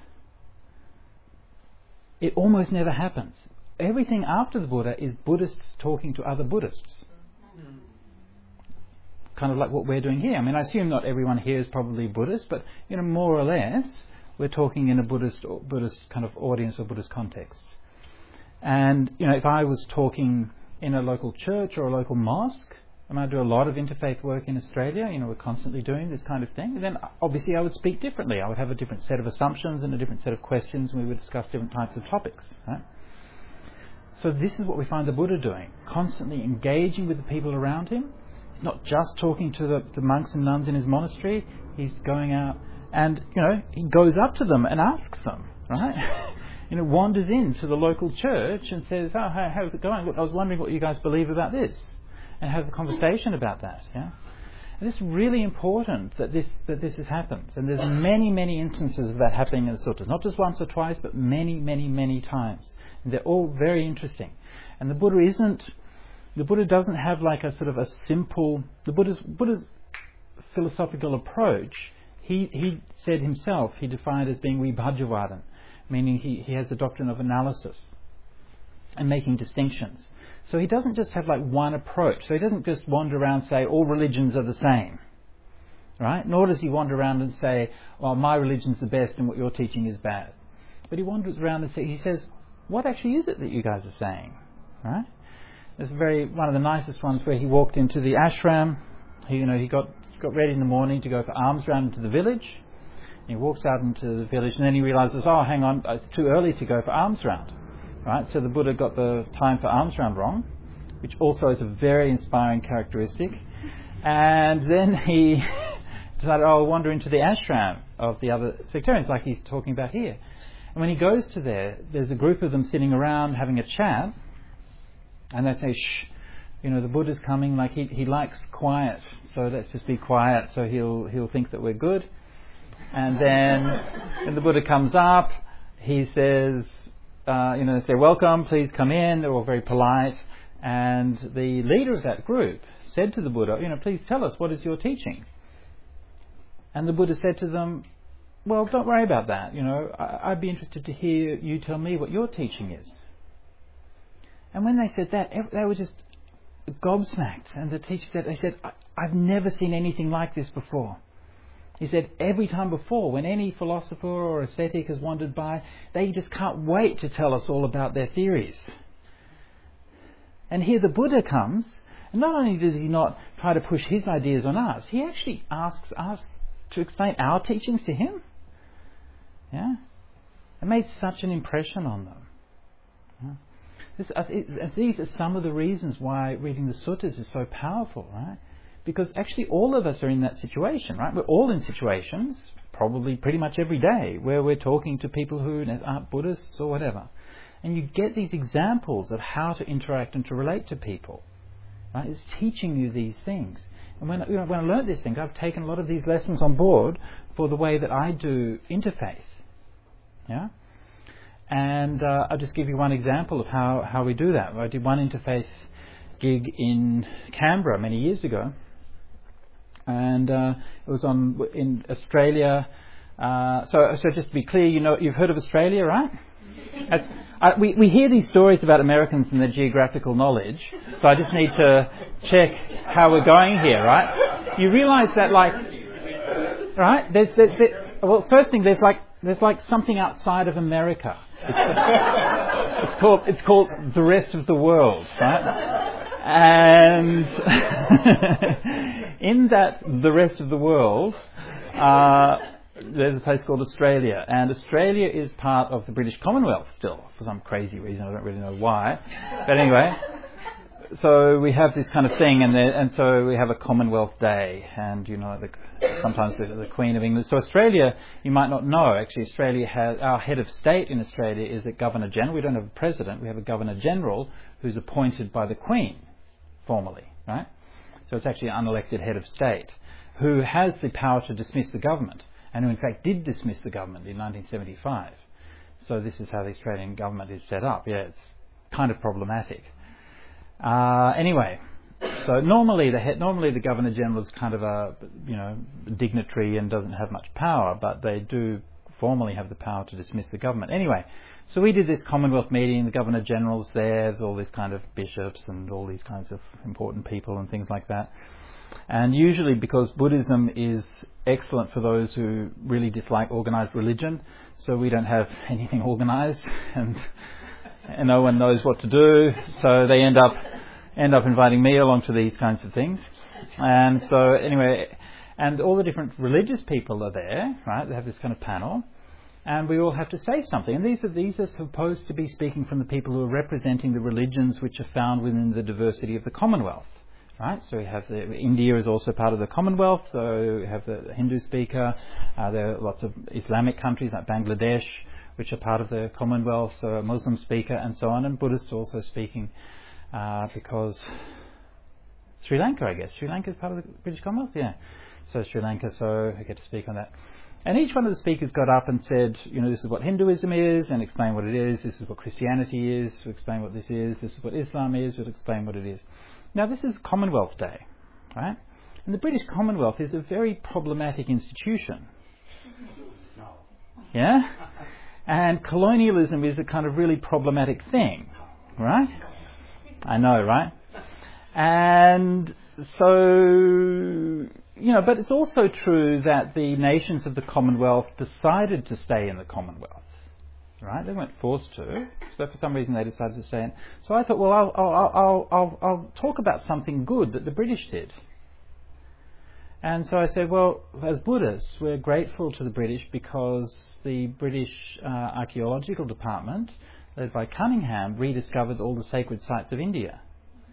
It almost never happens. Everything after the Buddha is Buddhists talking to other Buddhists. Kind of like what we're doing here. I mean, I assume not everyone here is probably Buddhist, but you know, more or less, we're talking in a Buddhist or Buddhist kind of audience or Buddhist context. And you know, if I was talking in a local church or a local mosque, and I do a lot of interfaith work in Australia, you know, we're constantly doing this kind of thing, then obviously I would speak differently. I would have a different set of assumptions and a different set of questions, and we would discuss different types of topics. Right? So this is what we find the Buddha doing, constantly engaging with the people around him. He's not just talking to the, the monks and nuns in his monastery. He's going out and, you know, he goes up to them and asks them, right? You know, wanders into the local church and says, oh, how, how's it going? I was wondering what you guys believe about this. And have a conversation about that, yeah? And it's really important that this that this has happened. And there's many, many instances of that happening in the suttas. Not just once or twice, but many, many, many times. And they're all very interesting. And the Buddha isn't, the Buddha doesn't have like a sort of a simple, the Buddha's, Buddha's philosophical approach, he, he said himself, he defined as being vibhajyavadan, meaning he, he has a doctrine of analysis and making distinctions. So he doesn't just have like one approach. So he doesn't just wander around and say all religions are the same, right? Nor does he wander around and say, well, my religion's the best and what you're teaching is bad. But he wanders around and say, he says, what actually is it that you guys are saying, right? There's very one of the nicest ones where he walked into the ashram. He, you know, he got got ready in the morning to go for alms round into the village. He walks out into the village and then he realizes, oh, hang on, it's too early to go for alms round. Right, so the Buddha got the time for alms round wrong, which also is a very inspiring characteristic. And then he decided, oh, I'll wander into the ashram of the other sectarians, like he's talking about here. And when he goes to there, there's a group of them sitting around having a chat, and they say, shh, you know, the Buddha's coming, like he, he likes quiet, so let's just be quiet, so he'll he'll think that we're good. And then when the Buddha comes up, he says, uh, you know, they say, welcome, please come in. They're all very polite. And the leader of that group said to the Buddha, you know, please tell us, what is your teaching? And the Buddha said to them, well, don't worry about that. You know, I, I'd be interested to hear you tell me what your teaching is. And when they said that, they were just gobsmacked. And the teacher said, they said, I, I've never seen anything like this before. He said, every time before, when any philosopher or ascetic has wandered by, they just can't wait to tell us all about their theories. And here the Buddha comes, and not only does he not try to push his ideas on us, he actually asks us to explain our teachings to him. Yeah? It made such an impression on them. Yeah? This, uh, it, these are some of the reasons why reading the suttas is so powerful, right? Because actually all of us are in that situation, right? We're all in situations, probably pretty much every day, where we're talking to people who aren't Buddhists or whatever. And you get these examples of how to interact and to relate to people. Right? It's teaching you these things. And when, you know, when I learned these things, I've taken a lot of these lessons on board for the way that I do interfaith. Yeah? And uh, I'll just give you one example of how, how we do that. I did one interfaith gig in Canberra many years ago. And uh, it was on in Australia. Uh, so, so just to be clear, you know, you've heard of Australia, right? As, uh, we we hear these stories about Americans and their geographical knowledge. So I just need to check how we're going here, right? You realise that, like, right? There's, there's, there, well, first thing, there's like there's like something outside of America. It's, it's called it's called the rest of the world, right? And in that, the rest of the world, uh, there's a place called Australia. And Australia is part of the British Commonwealth still, for some crazy reason. I don't really know why. But anyway, so we have this kind of thing, and, there, and so we have a Commonwealth Day. And, you know, the, sometimes the, the Queen of England. So Australia, you might not know, actually, Australia has, our head of state in Australia is a Governor General. We don't have a President. We have a Governor General who's appointed by the Queen. Formally, right? So it's actually an unelected head of state who has the power to dismiss the government, and who in fact did dismiss the government in nineteen seventy-five. So this is how the Australian government is set up. Yeah, it's kind of problematic. Uh, anyway, so normally the head, normally the Governor General is kind of a, you know, dignitary and doesn't have much power, but they do formally have the power to dismiss the government. Anyway, so we did this Commonwealth meeting, the Governor General's there, there's all these kind of bishops and all these kinds of important people and things like that. And usually, because Buddhism is excellent for those who really dislike organised religion, so we don't have anything organised, and, and no one knows what to do, so they end up end up inviting me along to these kinds of things. And so anyway, and all the different religious people are there, right? They have this kind of panel. And we all have to say something. And these are these are supposed to be speaking from the people who are representing the religions which are found within the diversity of the Commonwealth. Right? So we have the, India is also part of the Commonwealth, so we have the Hindu speaker. Uh, there are lots of Islamic countries like Bangladesh, which are part of the Commonwealth, so a Muslim speaker and so on. And Buddhists also speaking uh, because Sri Lanka, I guess. Sri Lanka is part of the British Commonwealth? Yeah. So Sri Lanka, so I get to speak on that. And each one of the speakers got up and said, you know, this is what Hinduism is, and explain what it is. This is what Christianity is, to explain what this is. This is what Islam is, to explain what it is. Now, this is Commonwealth Day, right? And the British Commonwealth is a very problematic institution. Yeah? And colonialism is a kind of really problematic thing, right? I know, right? And so... You know, but it's also true that the nations of the Commonwealth decided to stay in the Commonwealth, right? They weren't forced to, so for some reason they decided to stay in. So I thought, well, I'll, I'll, I'll, I'll, I'll talk about something good that the British did. And so I said, well, as Buddhists, we're grateful to the British because the British uh, Archaeological Department, led by Cunningham, rediscovered all the sacred sites of India.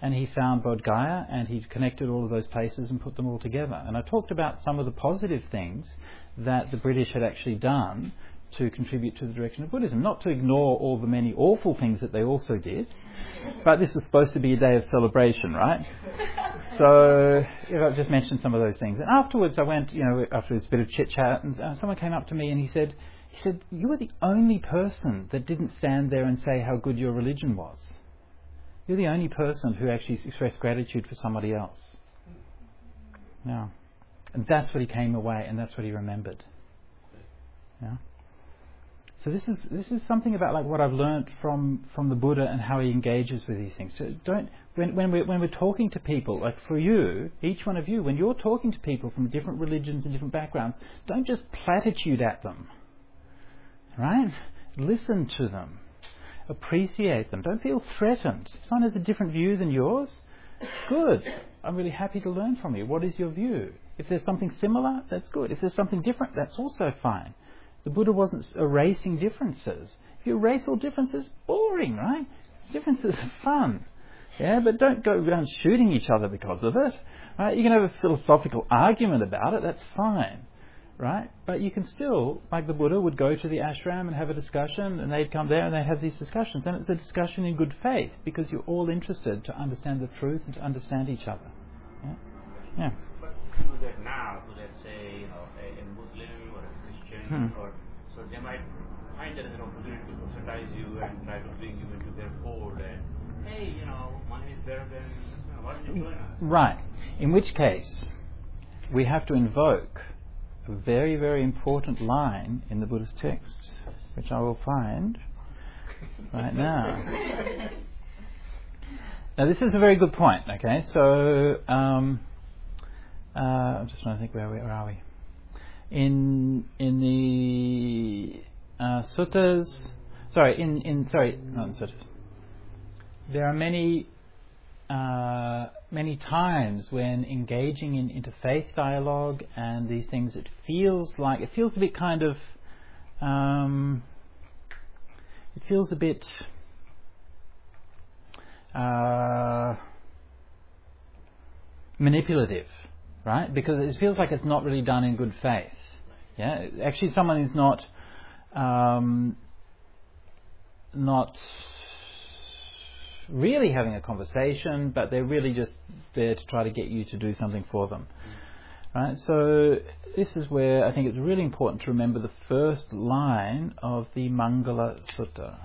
and he found Bodh Gaya, and he connected all of those places and put them all together. And I talked about some of the positive things that the British had actually done to contribute to the direction of Buddhism. Not to ignore all the many awful things that they also did, but this was supposed to be a day of celebration, right? So you know, I've just mentioned some of those things. And afterwards I went, you know, after this bit of chit-chat, and uh, someone came up to me and he said, he said, you were the only person that didn't stand there and say how good your religion was. You're the only person who actually expressed gratitude for somebody else. Yeah. And that's what he came away, and that's what he remembered. Yeah. So this is this is something about like what I've learned from, from the Buddha and how he engages with these things. So don't when when we're when we're talking to people, like for you, each one of you, when you're talking to people from different religions and different backgrounds, don't just platitude at them. Right? Listen to them. Appreciate them. Don't feel threatened. If someone has a different view than yours, good. I'm really happy to learn from you. What is your view? If there's something similar, that's good. If there's something different, that's also fine. The Buddha wasn't erasing differences. If you erase all differences, boring, right? Differences are fun. Yeah, but don't go around shooting each other because of it. Right? You can have a philosophical argument about it, that's fine. Right? But you can still, like the Buddha would go to the ashram and have a discussion, and they'd come there and they'd have these discussions. And it's a discussion in good faith, because you're all interested to understand the truth and to understand each other. Yeah? Yeah. But people that now, who let's say, you know, a, a Muslim or a Christian, Hmm. or so they might find there is an opportunity to proselytize you and try to bring you into their fold, and hey, you know, money is better than, you know, why don't you join us? Right. In which case, we have to invoke a very, very important line in the Buddhist text, which I will find right now. Now, this is a very good point. Okay, so um, uh, I'm just trying to think where we where are we in in the uh, suttas. Sorry, in in sorry, not in suttas. There are many. Uh, many times when engaging in interfaith dialogue and these things, it feels like it feels a bit kind of um, it feels a bit uh, manipulative, right? Because it feels like it's not really done in good faith. Yeah, actually, someone is not um, not. really having a conversation, but they're really just there to try to get you to do something for them. Right? So this is where I think it's really important to remember the first line of the Mangala Sutta.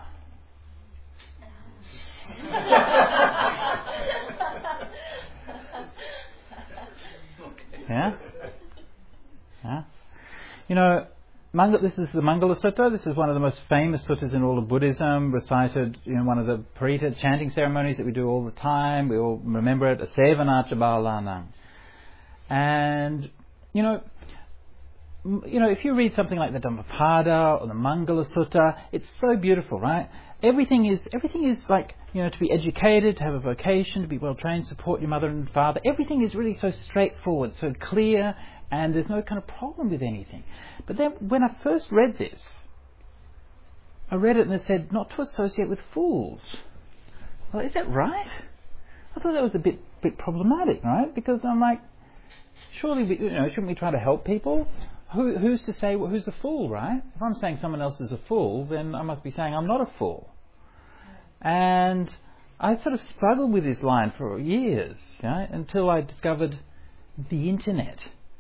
Yeah? Yeah? You know, Mangala, this is the Mangala Sutta. This is one of the most famous suttas in all of Buddhism, recited in one of the Parita chanting ceremonies that we do all the time. We all remember it, Asevanacha Balanang. And, you know, m- you know, if you read something like the Dhammapada or the Mangala Sutta, it's so beautiful, right? Everything is, everything is like, you know, to be educated, to have a vocation, to be well trained, support your mother and father. Everything is really so straightforward, so clear, and there's no kind of problem with anything. But then when I first read this, I read it and it said not to associate with fools. Well, is that right? I thought that was a bit bit problematic, right? Because I'm like, surely we, you know, shouldn't we try to help people? Who, who's to say who's a fool, right? If I'm saying someone else is a fool, then I must be saying I'm not a fool. And I sort of struggled with this line for years, right? Until I discovered the internet.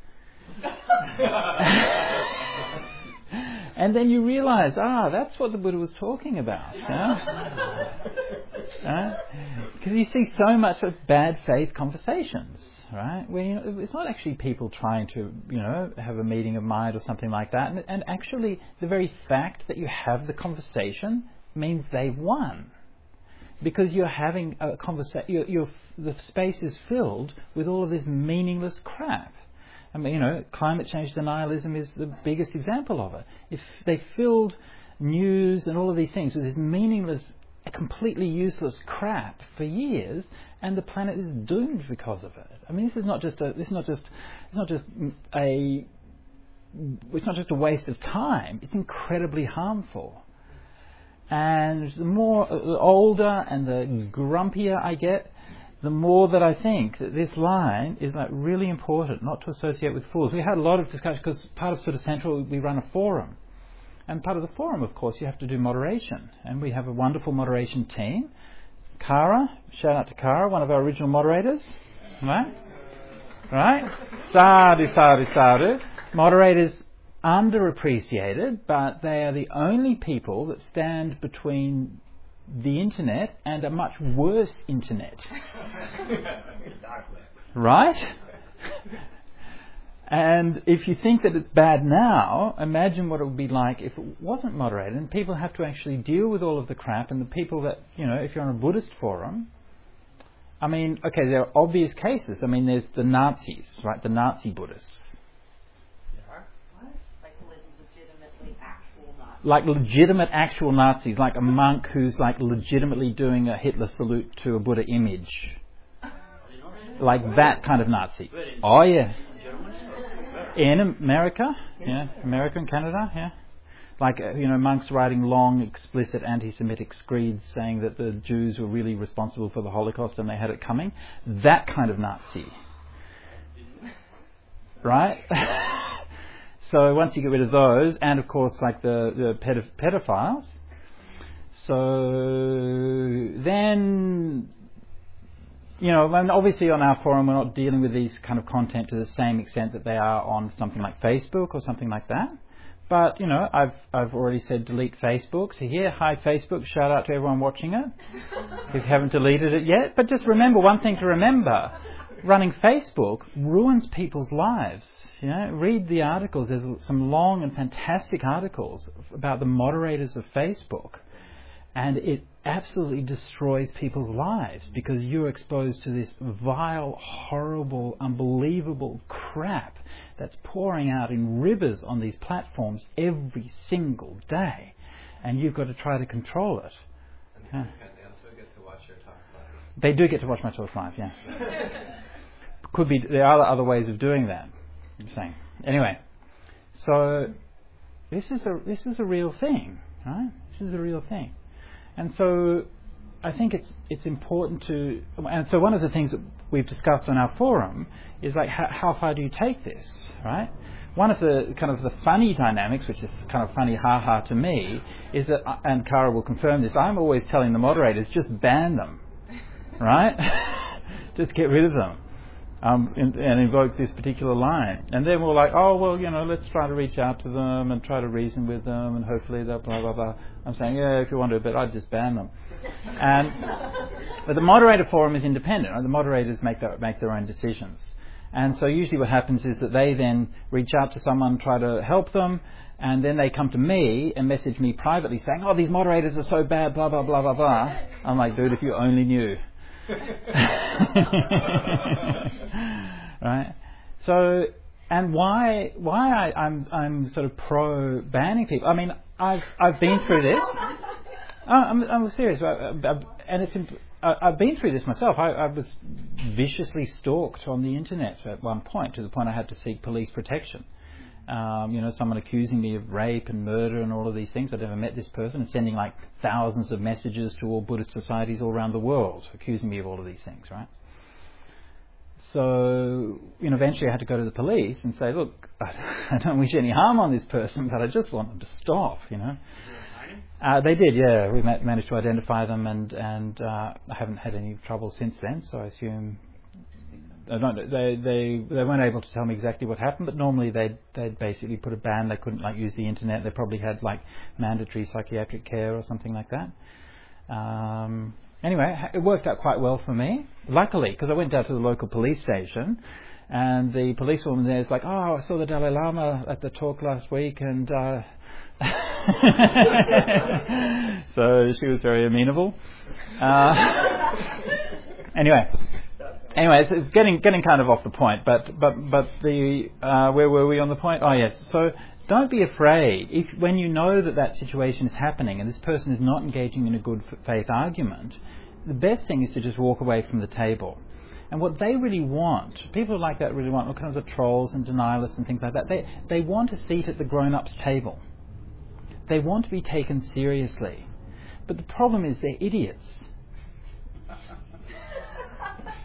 And then you realise, ah, that's what the Buddha was talking about. Because yeah? uh, you see so much of bad faith conversations, right? Where you know, it's not actually people trying to, you know, have a meeting of mind or something like that. And, and actually, the very fact that you have the conversation means they've won, because you're having a conversation. You're, you're, the space is filled with all of this meaningless crap. I mean, you know, climate change denialism is the biggest example of it. If they filled news and all of these things with this meaningless, completely useless crap for years, and the planet is doomed because of it. I mean, this is not just a. This is not just. It's not just a. It's not just a waste of time. It's incredibly harmful. And the more the older and the grumpier I get, the more that I think that this line is like really important, not to associate with fools. We had a lot of discussion because part of sort of Central, we run a forum. And part of the forum, of course, you have to do moderation. And we have a wonderful moderation team. Kara, shout out to Kara, one of our original moderators. Right? Right? Sadhu, sadhu, sadhu. Moderators underappreciated, but they are the only people that stand between the internet and a much worse internet. Right? And if you think that it's bad now, imagine what it would be like if it wasn't moderated and people have to actually deal with all of the crap, and the people that, you know, if you're on a Buddhist forum, I mean, okay, there are obvious cases. I mean, there's the Nazis, right? The Nazi Buddhists. Like legitimate actual Nazis, like a monk who's like legitimately doing a Hitler salute to a Buddha image. Like that kind of Nazi. Oh yeah. In America, yeah, America and Canada, yeah. Like, you know, monks writing long, explicit anti-Semitic screeds saying that the Jews were really responsible for the Holocaust and they had it coming. That kind of Nazi. Right? So once you get rid of those, and of course like the, the pedoph- pedophiles, so then, you know, and obviously on our forum we're not dealing with these kind of content to the same extent that they are on something like Facebook or something like that. But, you know, I've I've already said delete Facebook. So here, hi Facebook, shout out to everyone watching it, if you haven't deleted it yet. But just remember, one thing to remember, running Facebook ruins people's lives. You know, read the articles. There's some long and fantastic articles about the moderators of Facebook, and it absolutely destroys people's lives because you're exposed to this vile, horrible, unbelievable crap that's pouring out in rivers on these platforms every single day, and you've got to try to control it. And yeah. They also get to watch your talks live. They do get to watch my talks live, yeah. Could be, there are other ways of doing that. I'm saying. Anyway, so this is a this is a real thing, right? This is a real thing, and so I think it's it's important to. And so one of the things that we've discussed on our forum is like how, how far do you take this, right? One of the kind of the funny dynamics, which is kind of funny, ha ha to me, is that, and Kara will confirm this. I'm always telling the moderators just ban them, right? Just get rid of them. Um, and, and invoke this particular line. And then we're like, oh, well, you know, let's try to reach out to them and try to reason with them and hopefully they'll blah, blah, blah. I'm saying, yeah, if you want to, but I'd just ban them. And but the moderator forum is independent. Right? The moderators make their, make their own decisions. And so usually what happens is that they then reach out to someone, try to help them, and then they come to me and message me privately saying, oh, these moderators are so bad, blah, blah, blah, blah, blah. I'm like, dude, if you only knew. Right. So, and why why I, I'm I'm sort of pro banning people. I mean, I've I've been through this. Oh, I'm I'm serious, I, I, and it's I, I've been through this myself. I, I was viciously stalked on the internet at one point, to the point I had to seek police protection. Um, you know, someone accusing me of rape and murder and all of these things. I'd never met this person, and sending like thousands of messages to all Buddhist societies all around the world, accusing me of all of these things, right? So, you know, eventually I had to go to the police and say, look, I don't wish any harm on this person, but I just want them to stop, you know. Uh, they did, yeah. We ma- managed to identify them, and, and uh, I haven't had any trouble since then, so I assume... I don't, they they they weren't able to tell me exactly what happened, but normally they'd, they'd basically put a ban. They couldn't like use the internet. They probably had like mandatory psychiatric care or something like that. Um, anyway, it worked out quite well for me, luckily, because I went down to the local police station, and the policewoman there is like, oh, I saw the Dalai Lama at the talk last week, and uh, so she was very amenable. Uh, anyway. Anyway, it's, it's getting getting kind of off the point, but but but the uh, where were we on the point? Oh yes. So don't be afraid if when you know that that situation is happening and this person is not engaging in a good faith argument. The best thing is to just walk away from the table. And what they really want, people like that really want, all kinds of trolls and denialists and things like that. They they want a seat at the grown-ups' table. They want to be taken seriously, but the problem is they're idiots.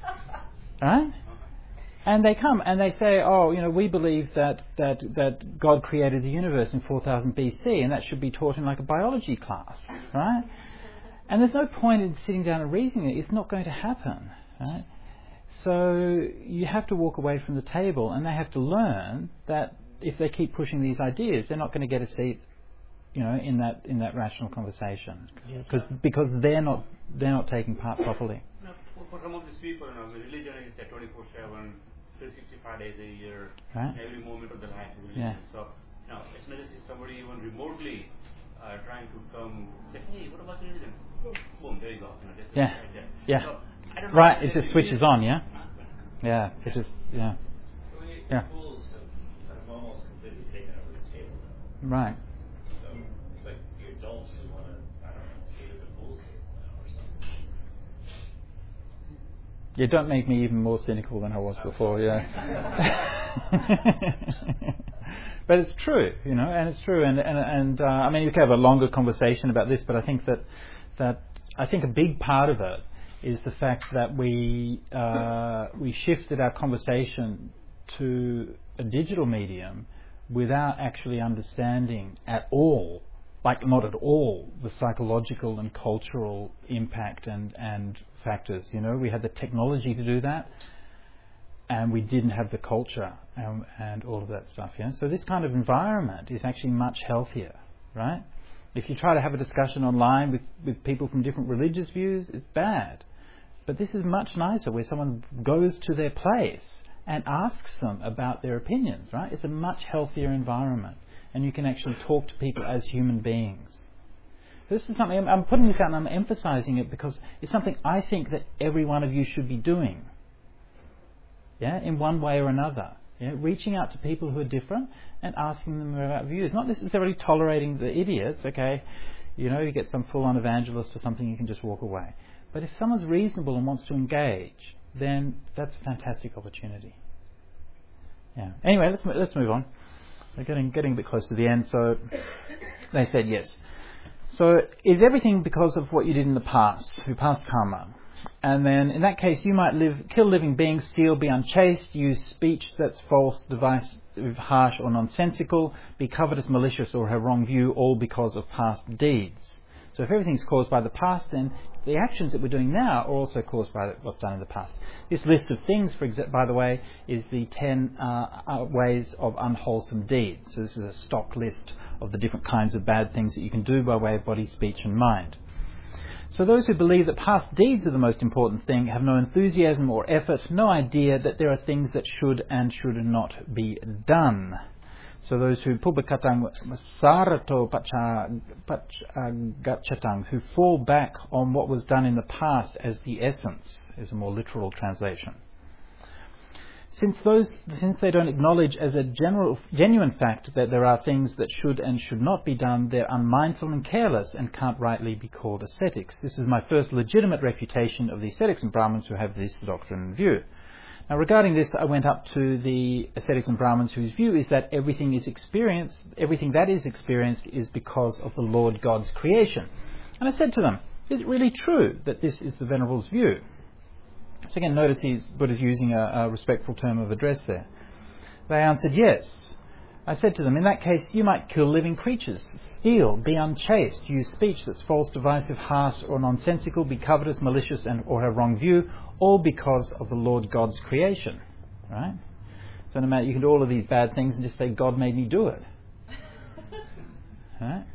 right? And they come and they say, oh, you know, we believe that, that, that God created the universe in four thousand B C, and that should be taught in like a biology class, right? And there's no point in sitting down and reasoning it. It's not going to happen, right? So you have to walk away from the table, and they have to learn that if they keep pushing these ideas, they're not going to get a seat, you know, in that in that rational conversation, because because they're not they're not taking part properly. No, for, for some of these people, you know, religion is that twenty-four seven, three hundred sixty-five days a year, right? Every moment of the life of religion. Yeah. So, you know, if there is somebody even remotely uh, trying to come say, hey, what about religion? Boom, there you go. You know, just Yeah. right there. Yeah. So, I don't Right. know, It just switches on. Yeah. Yeah. It just yeah. So the Yeah. fools have, have almost completely taken over the table now. Right. So it's like the adults who want to, I don't know, sit at the pool table now or something. Yeah, don't make me even more cynical than I was before, yeah. But it's true, you know, and it's true. And, and, and uh, I mean, we could have a longer conversation about this, but I think that, that I think a big part of it is the fact that we, uh, we shifted our conversation to a digital medium without actually understanding at all, like not at all, the psychological and cultural impact and, and factors. You know, we had the technology to do that, and we didn't have the culture and, and all of that stuff. Yeah. So this kind of environment is actually much healthier, right? If you try to have a discussion online with, with people from different religious views, it's bad. But this is much nicer, where someone goes to their place and asks them about their opinions, right? It's a much healthier environment, and you can actually talk to people as human beings. This is something, I'm putting this out and I'm emphasizing it because it's something I think that every one of you should be doing. Yeah, in one way or another. Yeah, reaching out to people who are different and asking them about views. Not necessarily tolerating the idiots, okay? You know, you get some full-on evangelist or something, you can just walk away. But if someone's reasonable and wants to engage, then that's a fantastic opportunity. Yeah. Anyway, let's let's move on. We're getting getting a bit close to the end, so they said yes. So is everything because of what you did in the past, your past karma? And then in that case, you might live, kill living beings, steal, be unchaste, use speech that's false, divisive, harsh or nonsensical, be covetous, malicious or have wrong view, all because of past deeds. So if everything's caused by the past, then the actions that we're doing now are also caused by what's done in the past. This list of things, for exa- by the way, is the ten uh, ways of unwholesome deeds. So this is a stock list of the different kinds of bad things that you can do by way of body, speech and mind. So those who believe that past deeds are the most important thing have no enthusiasm or effort, no idea that there are things that should and should not be done. So those who pubakatang sarato pachagachatang, who fall back on what was done in the past as the essence, is a more literal translation. Since those, since they don't acknowledge as a general, genuine fact that there are things that should and should not be done, they're unmindful and careless and can't rightly be called ascetics. This is my first legitimate refutation of the ascetics and Brahmins who have this doctrine in view. Now, regarding this, I went up to the ascetics and Brahmins whose view is that everything is experienced, everything that is experienced is because of the Lord God's creation. And I said to them, is it really true that this is the Venerable's view? So again, notice he's, Buddha's using a, a respectful term of address there. They answered yes. I said to them, in that case, you might kill living creatures, steal, be unchaste, use speech that's false, divisive, harsh or nonsensical, be covetous, malicious and or have wrong view, all because of the Lord God's creation. Right? So no matter, you can do all of these bad things and just say, God made me do it. Right?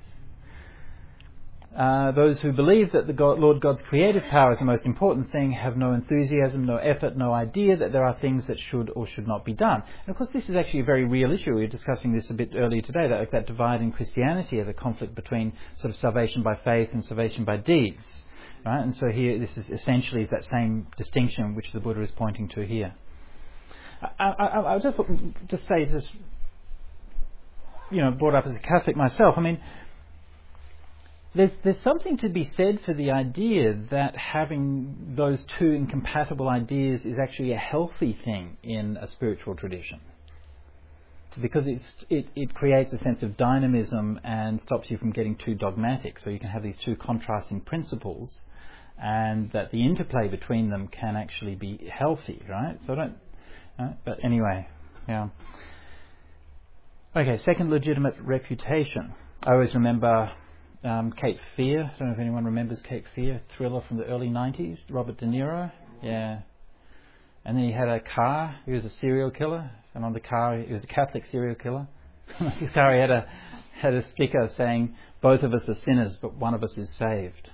Uh, those who believe that the God, Lord God's creative power is the most important thing have no enthusiasm, no effort, no idea that there are things that should or should not be done. And of course this is actually a very real issue. We were discussing this a bit earlier today, that, like that divide in Christianity, the conflict between sort of salvation by faith and salvation by deeds. Right? And so here this is essentially is that same distinction which the Buddha is pointing to here. I, I, I, I just just say, just, you know, brought up as a Catholic myself, I mean, There's there's something to be said for the idea that having those two incompatible ideas is actually a healthy thing in a spiritual tradition, because it's, it it creates a sense of dynamism and stops you from getting too dogmatic. So you can have these two contrasting principles, and that the interplay between them can actually be healthy, right? So don't, uh, but anyway, yeah. Okay, second legitimate refutation. I always remember um, Cape Fear. I don't know if anyone remembers Cape Fear, thriller from the early nineties, Robert De Niro. Yeah. And then he had a car. He was a serial killer, and on the car he was a Catholic serial killer. On his car he had a had a sticker saying, "Both of us are sinners, but one of us is saved."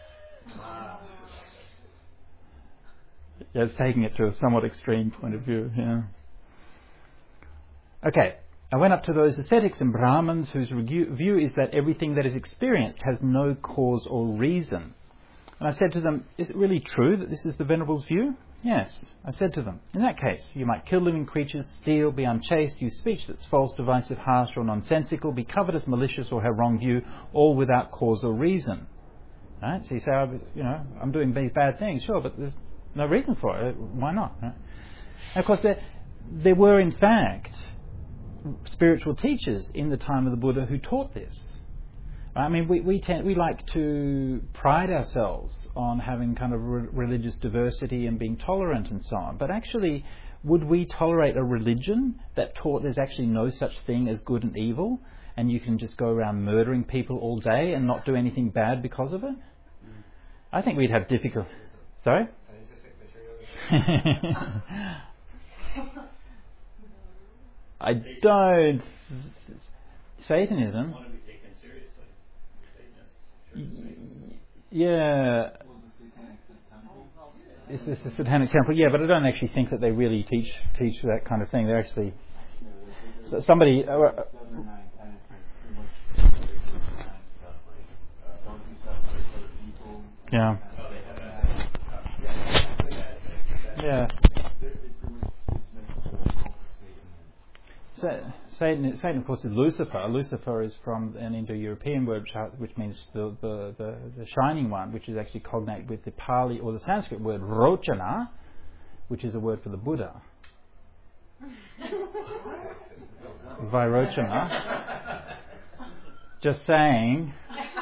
Yeah, it's taking it to a somewhat extreme point of view. Yeah. Okay. I went up to those ascetics and Brahmins whose regu- view is that everything that is experienced has no cause or reason. And I said to them, is it really true that this is the Venerable's view? Yes. I said to them, in that case, you might kill living creatures, steal, be unchaste, use speech that's false, divisive, harsh or nonsensical, be covetous, malicious or have wrong view, all without cause or reason. Right? So you say, oh, you know, I'm doing these bad things, sure, but there's no reason for it. Why not? Right? And of course, there, there were in fact spiritual teachers in the time of the Buddha who taught this. I mean, we we, tend, we like to pride ourselves on having kind of re- religious diversity and being tolerant and so on. But actually, would we tolerate a religion that taught there's actually no such thing as good and evil, and you can just go around murdering people all day and not do anything bad because of it? I think we'd have difficult. Sorry? I don't. Satanism. Want to be taken seriously. Satanists. Yeah. It's this the Satanic Temple? Yeah, but I don't actually think that they really teach teach that kind of thing. They're actually so somebody. Uh, yeah. Yeah. Satan, Satan, of course, is Lucifer. Lucifer is from an Indo-European word which means the, the, the, the shining one, which is actually cognate with the Pali or the Sanskrit word Rochana, which is a word for the Buddha. Vairochana. Just saying.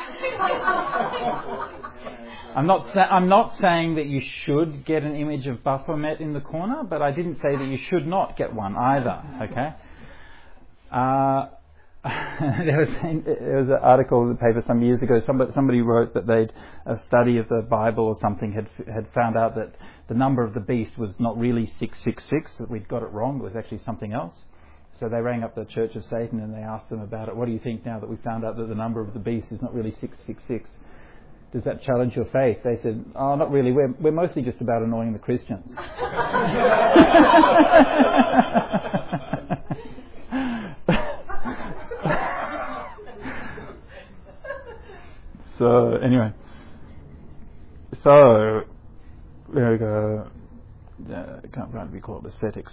I'm not. Sa- I'm not saying that you should get an image of Baphomet in the corner, but I didn't say that you should not get one either. Okay. Uh, there was there was an article in the paper some years ago. Somebody, somebody wrote that they'd a study of the Bible or something had had found out that the number of the beast was not really six six six. That we'd got it wrong. It was actually something else. So they rang up the Church of Satan and they asked them about it. What do you think now that we found out that the number of the beast is not really six six six? Does that challenge your faith? They said, oh, not really. We're we're mostly just about annoying the Christians. So anyway, so there we go. Uh, can't rightly call it ascetics.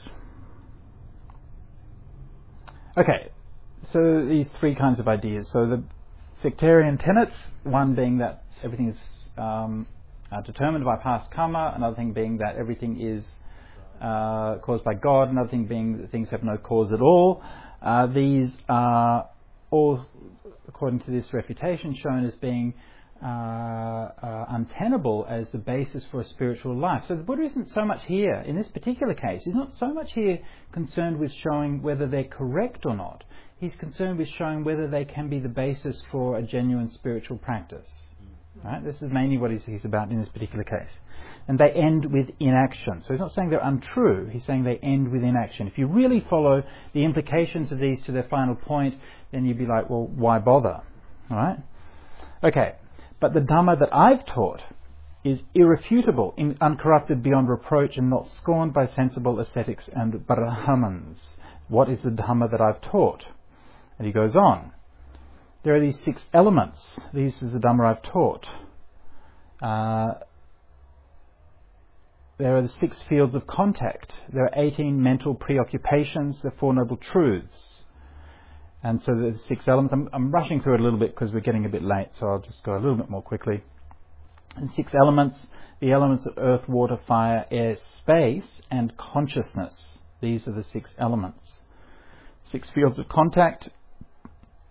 Okay, so these three kinds of ideas. So the sectarian tenets, one being that everything is um, uh, determined by past karma, another thing being that everything is uh, caused by God, another thing being that things have no cause at all. Uh, these are all, according to this refutation, shown as being uh, uh, untenable as the basis for a spiritual life. So the Buddha isn't so much here, in this particular case, he's not so much here concerned with showing whether they're correct or not. He's concerned with showing whether they can be the basis for a genuine spiritual practice. Right? This is mainly what he's, he's about in this particular case. And they end with inaction. So he's not saying they're untrue, he's saying they end with inaction. If you really follow the implications of these to their final point, then you'd be like, well, why bother? Alright? Okay, but the Dhamma that I've taught is irrefutable, in, uncorrupted beyond reproach, and not scorned by sensible ascetics and Brahmans. What is the Dhamma that I've taught? And he goes on. There are these six elements. These is the Dhamma I've taught. Uh, there are the six fields of contact. There are eighteen mental preoccupations. There are four noble truths. And so there's six elements. I'm, I'm rushing through it a little bit because we're getting a bit late, so I'll just go a little bit more quickly. And six elements, the elements of earth, water, fire, air, space, and consciousness. These are the six elements. Six fields of contact,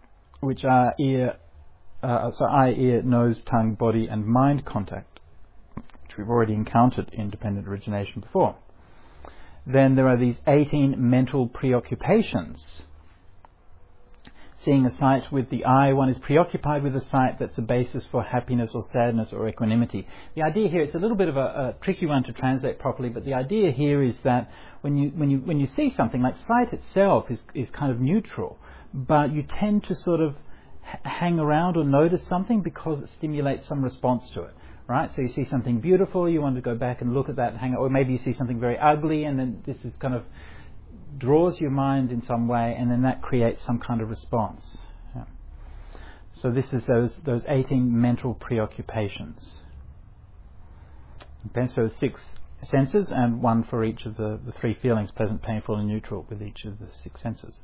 which are ear, uh, so eye, ear, nose, tongue, body, and mind contact. which we've already encountered in dependent origination before. Then there are these eighteen mental preoccupations. Seeing a sight with the eye, one is preoccupied with a sight that's a basis for happiness or sadness or equanimity. The idea here, it's a little bit of a, a tricky one to translate properly, but the idea here is that when you when you when you see something, like sight itself is is kind of neutral, but you tend to sort of h- hang around or notice something because it stimulates some response to it. Right? So you see something beautiful, you want to go back and look at that and hang out, or maybe you see something very ugly, and then this is kind of draws your mind in some way, and then that creates some kind of response. Yeah. So this is those those eighteen mental preoccupations. Okay, so six senses and one for each of the, the three feelings, pleasant, painful and neutral, with each of the six senses.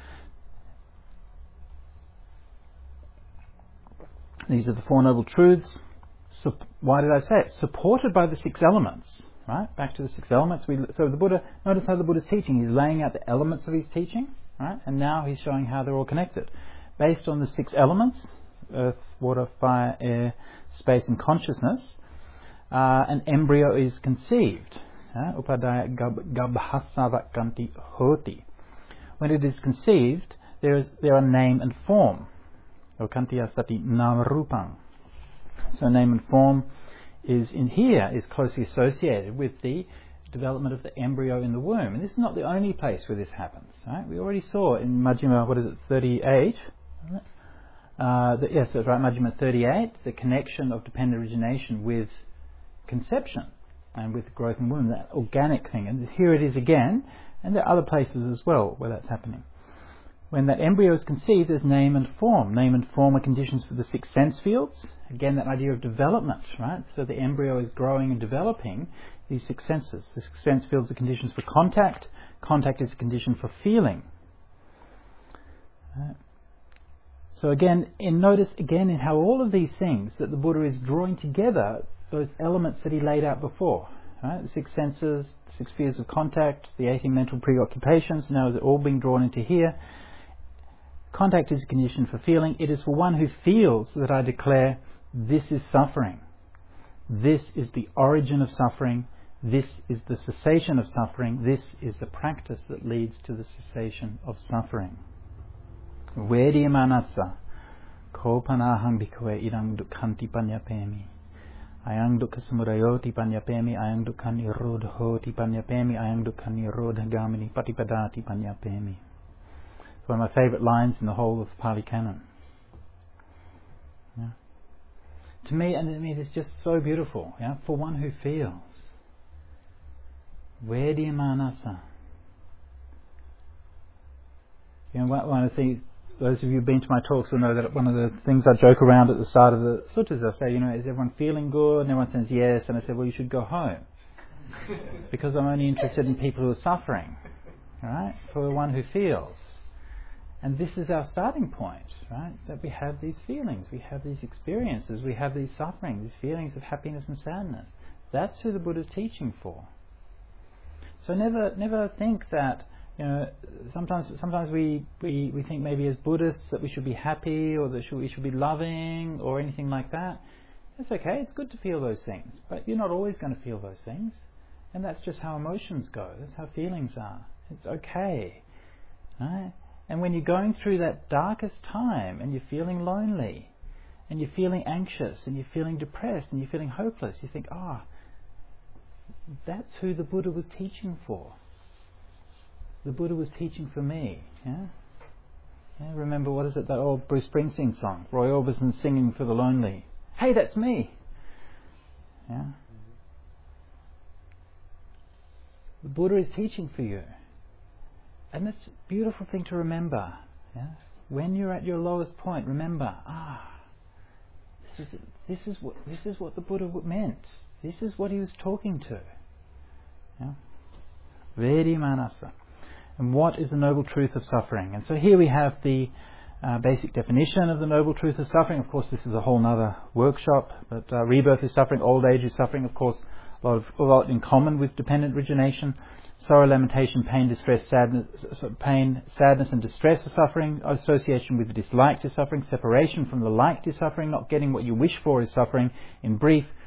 These are the Four Noble Truths. Sup- why did I say it? Supported by the six elements. Right, back to the six elements. We, so the Buddha, notice how the Buddha's teaching. He's laying out the elements of his teaching, right? And now he's showing how they're all connected. Based on the six elements, earth, water, fire, air, space and consciousness, uh, an embryo is conceived. Upadaya gabhasavakanti hoti. When it is conceived, there is there are name and form. Okantiya sati namarupang. So name and form is in here is closely associated with the development of the embryo in the womb. And this is not the only place where this happens. Right? We already saw in Majjhima, what is it, thirty-eight? Uh, the, yes, that's right, Majjhima thirty-eight, the connection of dependent origination with conception and with growth in womb, that organic thing. And here it is again, and there are other places as well where that's happening. When that embryo is conceived, there's name and form. Name and form are conditions for the six sense fields. Again, that idea of development, right? So the embryo is growing and developing these six senses. The six sense fields are conditions for contact. Contact is a condition for feeling. Right. So again, in notice again in how all of these things that the Buddha is drawing together, those elements that he laid out before. Right? The six senses, the six spheres of contact, the eighteen mental preoccupations, now they're all being drawn into here. Contact is a condition for feeling. It is for one who feels that I declare this is suffering. This is the origin of suffering. This is the cessation of suffering. This is the practice that leads to the cessation of suffering. Vedi manasa kopanahang bhikkhave idang dukkhanti panyapemi. Ayang dukkha samudayoti panyapemi. Ayang dukkha nirodhoti panyapemi. Ayang dukkha nirodhagamini patipadati panyapemi. It's one of my favourite lines in the whole of the Pali Canon. Yeah. To me, and to me, it's just so beautiful. Yeah, for one who feels. Vedi manasa. You know, one of the things, those of you who've been to my talks will know that one of the things I joke around at the start of the suttas, I say, you know, is everyone feeling good? And everyone says yes. And I say, well, you should go home. Because I'm only interested in people who are suffering. Right? For the one who feels. And this is our starting point, right? That we have these feelings, we have these experiences, we have these sufferings, these feelings of happiness and sadness. That's who the Buddha's teaching for. So never, never think that, you know, sometimes, sometimes we, we, we think maybe as Buddhists that we should be happy or that we should be loving or anything like that. It's okay, it's good to feel those things, but you're not always going to feel those things. And that's just how emotions go, that's how feelings are. It's okay, right? And when you're going through that darkest time and you're feeling lonely and you're feeling anxious and you're feeling depressed and you're feeling hopeless, you think, ah, oh, that's who the Buddha was teaching for. The Buddha was teaching for me. Yeah? Yeah, remember, what is it, that old Bruce Springsteen song, Roy Orbison singing for the lonely. Hey, that's me. Yeah? The Buddha is teaching for you. And that's a beautiful thing to remember. Yeah? When you're at your lowest point, remember, ah, this is this is what this is what the Buddha meant. This is what he was talking to. Yeah? Vedi manasa. And what is the noble truth of suffering? And so here we have the uh, basic definition of the noble truth of suffering. Of course, this is a whole other workshop. But uh, rebirth is suffering, old age is suffering. Of course, a lot of a lot in common with dependent origination. Sorrow, lamentation, pain, distress, sadness, pain, sadness and distress are suffering. Association with dislike is suffering. Separation from the like is suffering. Not getting what you wish for is suffering. In brief,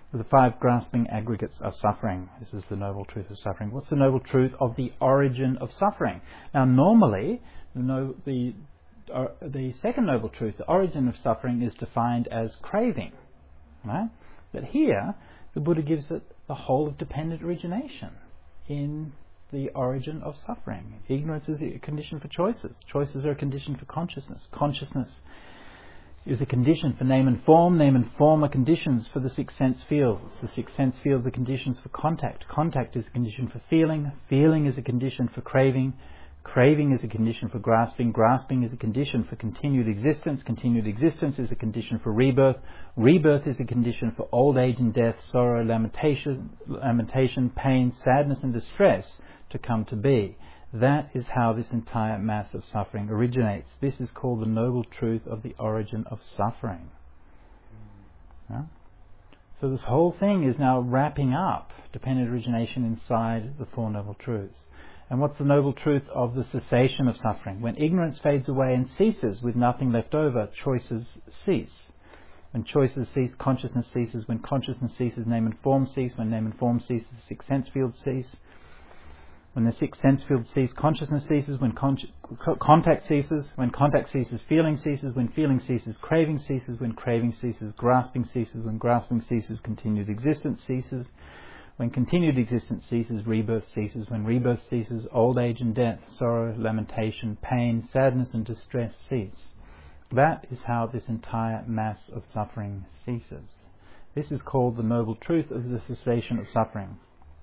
The five grasping aggregates of suffering. This is the noble truth of suffering. What's the noble truth of the origin of suffering? Now, normally, the, no, the, uh, the second noble truth, the origin of suffering, is defined as craving. Right? But here, the Buddha gives it the whole of dependent origination in the origin of suffering. Ignorance is a condition for choices. Choices are a condition for consciousness. Consciousness is a condition for name and form. Name and form are conditions for the six sense fields. The six sense fields are conditions for contact. Contact is a condition for feeling. Feeling is a condition for craving. Craving is a condition for grasping. Grasping is a condition for continued existence. Continued existence is a condition for rebirth. Rebirth is a condition for old age and death, sorrow, lamentation, lamentation, pain, sadness and distress to come to be. That is how this entire mass of suffering originates. This is called the noble truth of the origin of suffering. Yeah? So this whole thing is now wrapping up dependent origination inside the Four Noble Truths. And what's the noble truth of the cessation of suffering? When ignorance fades away and ceases with nothing left over, choices cease. When choices cease, consciousness ceases. When consciousness ceases, name and form cease. When name and form cease, the six sense fields cease. When the six sense fields cease, consciousness ceases. When con- contact ceases, when contact ceases, feeling ceases. When feeling ceases, craving ceases. When craving ceases, grasping ceases. When grasping ceases, continued existence ceases. When continued existence ceases, rebirth ceases. When rebirth ceases, old age and death, sorrow, lamentation, pain, sadness and distress cease. That is how this entire mass of suffering ceases. This is called the noble truth of the cessation of suffering.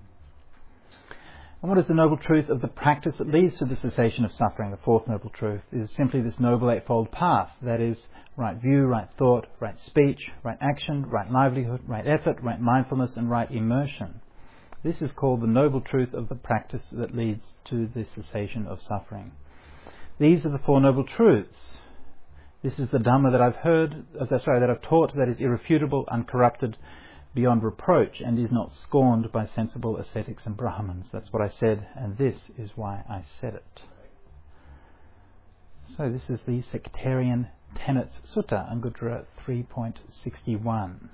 And what is the noble truth of the practice that leads to the cessation of suffering? The fourth noble truth is simply this noble eightfold path. That is, right view, right thought, right speech, right action, right livelihood, right effort, right mindfulness and right immersion. This is called the noble truth of the practice that leads to the cessation of suffering. These are the Four Noble Truths. This is the Dhamma that I've heard, uh, sorry, that I've taught, that is irrefutable, uncorrupted, beyond reproach, and is not scorned by sensible ascetics and Brahmins. That's what I said, and this is why I said it. So this is the Sectarian Tenets Sutta, Anguttara three point sixty-one.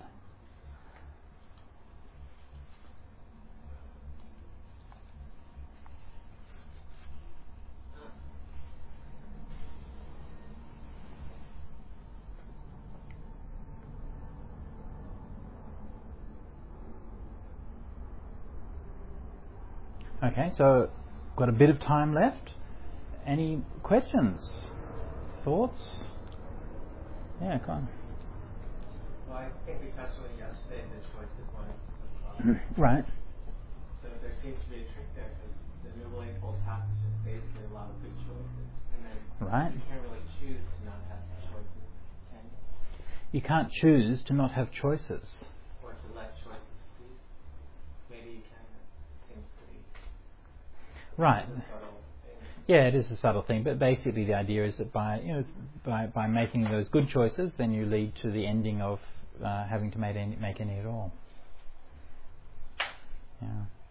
Okay, so got a bit of time left. Any questions? Thoughts? Yeah, come on. Well, I think we touched on it yesterday in the choices one. Right. So there seems to be a trick there because the Noble Eightfold Path is just basically a lot of good choices. And then right. you can't really choose to not have choices, can you? You can't choose to not have choices. Or to let choices be. Maybe you can. It seems pretty... Right. subtle. Yeah, it is a subtle thing, but basically the idea is that by you know by by making those good choices, then you lead to the ending of uh, having to make any, make any at all. Yeah.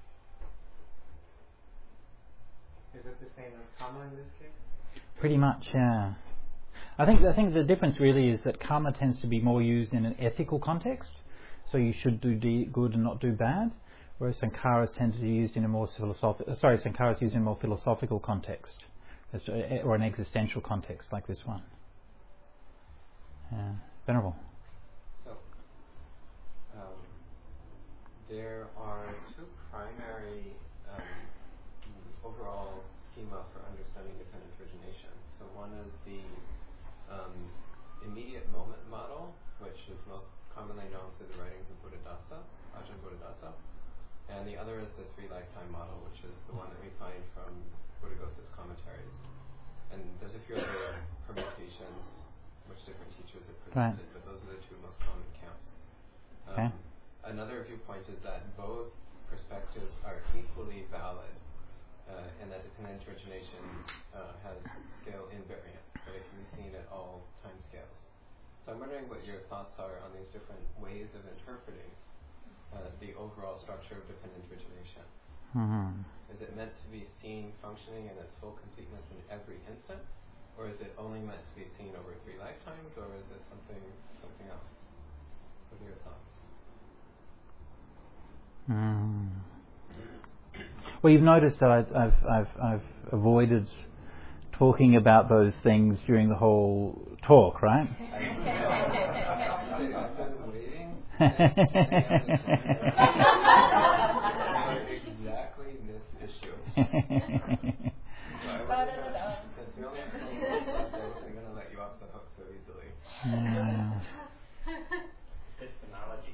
Is it the same as karma in this case? Pretty much, yeah. I think I think the difference really is that karma tends to be more used in an ethical context, so you should do de- good and not do bad. Whereas sankharas tend to be used in a more philosophical, sorry, sankharas used in a more philosophical context, or an existential context like this one. Yeah. Venerable. So, um, there are two primary um, overall schema for understanding dependent origination. So one is the um, immediate moment model, which is most commonly known through the writings of Buddhadasa, Ajahn Buddhadasa. And the other is the three lifetime model, which is the one that we find from Buddhaghosa's commentaries. And there's a few other permutations which different teachers have presented, right. But those are the two most common accounts. Um, okay. Another viewpoint is that both perspectives are equally valid, uh, and that dependent origination uh, has scale invariance, that it can be seen at all time scales. So I'm wondering what your thoughts are on these different ways of interpreting Uh, the overall structure of dependent origination. Mm-hmm. Is it meant to be seen functioning in its full completeness in every instant, or is it only meant to be seen over three lifetimes, or is it something something else? What are your thoughts? Mm. Well, you've noticed that I, I've, I've, I've avoided talking about those things during the whole talk, right? I've been waiting. Exactly this issue. So I wasn't, since you only have to I wasn't going to let you off the hook so easily. Yeah. Epistemology.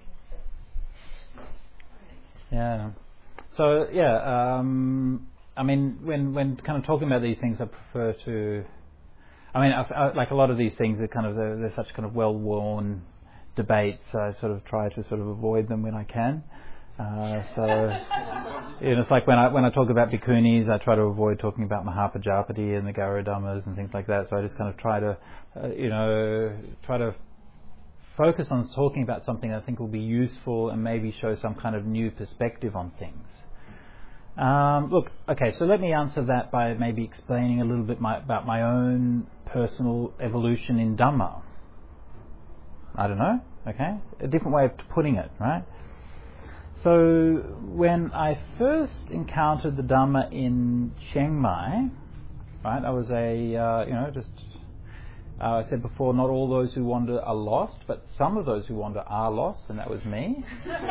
Yeah. So yeah, um, I mean, when when kind of talking about these things, I prefer to. I mean, I, I, like a lot of these things are kind of they're, they're such kind of well-worn debates. So I sort of try to sort of avoid them when I can. Uh, so you know, it's like when I when I talk about bhikkhunis, I try to avoid talking about Mahapajapati and the Gauradhammas and things like that. So I just kind of try to, uh, you know, try to focus on talking about something I think will be useful and maybe show some kind of new perspective on things. Um, look, okay, so let me answer that by maybe explaining a little bit my, about my own personal evolution in Dhamma. I don't know, okay? A different way of putting it, right? So when I first encountered the Dhamma in Chiang Mai, right, I was a, uh, you know, just... Uh, I said before, not all those who wander are lost, but some of those who wander are lost, and that was me.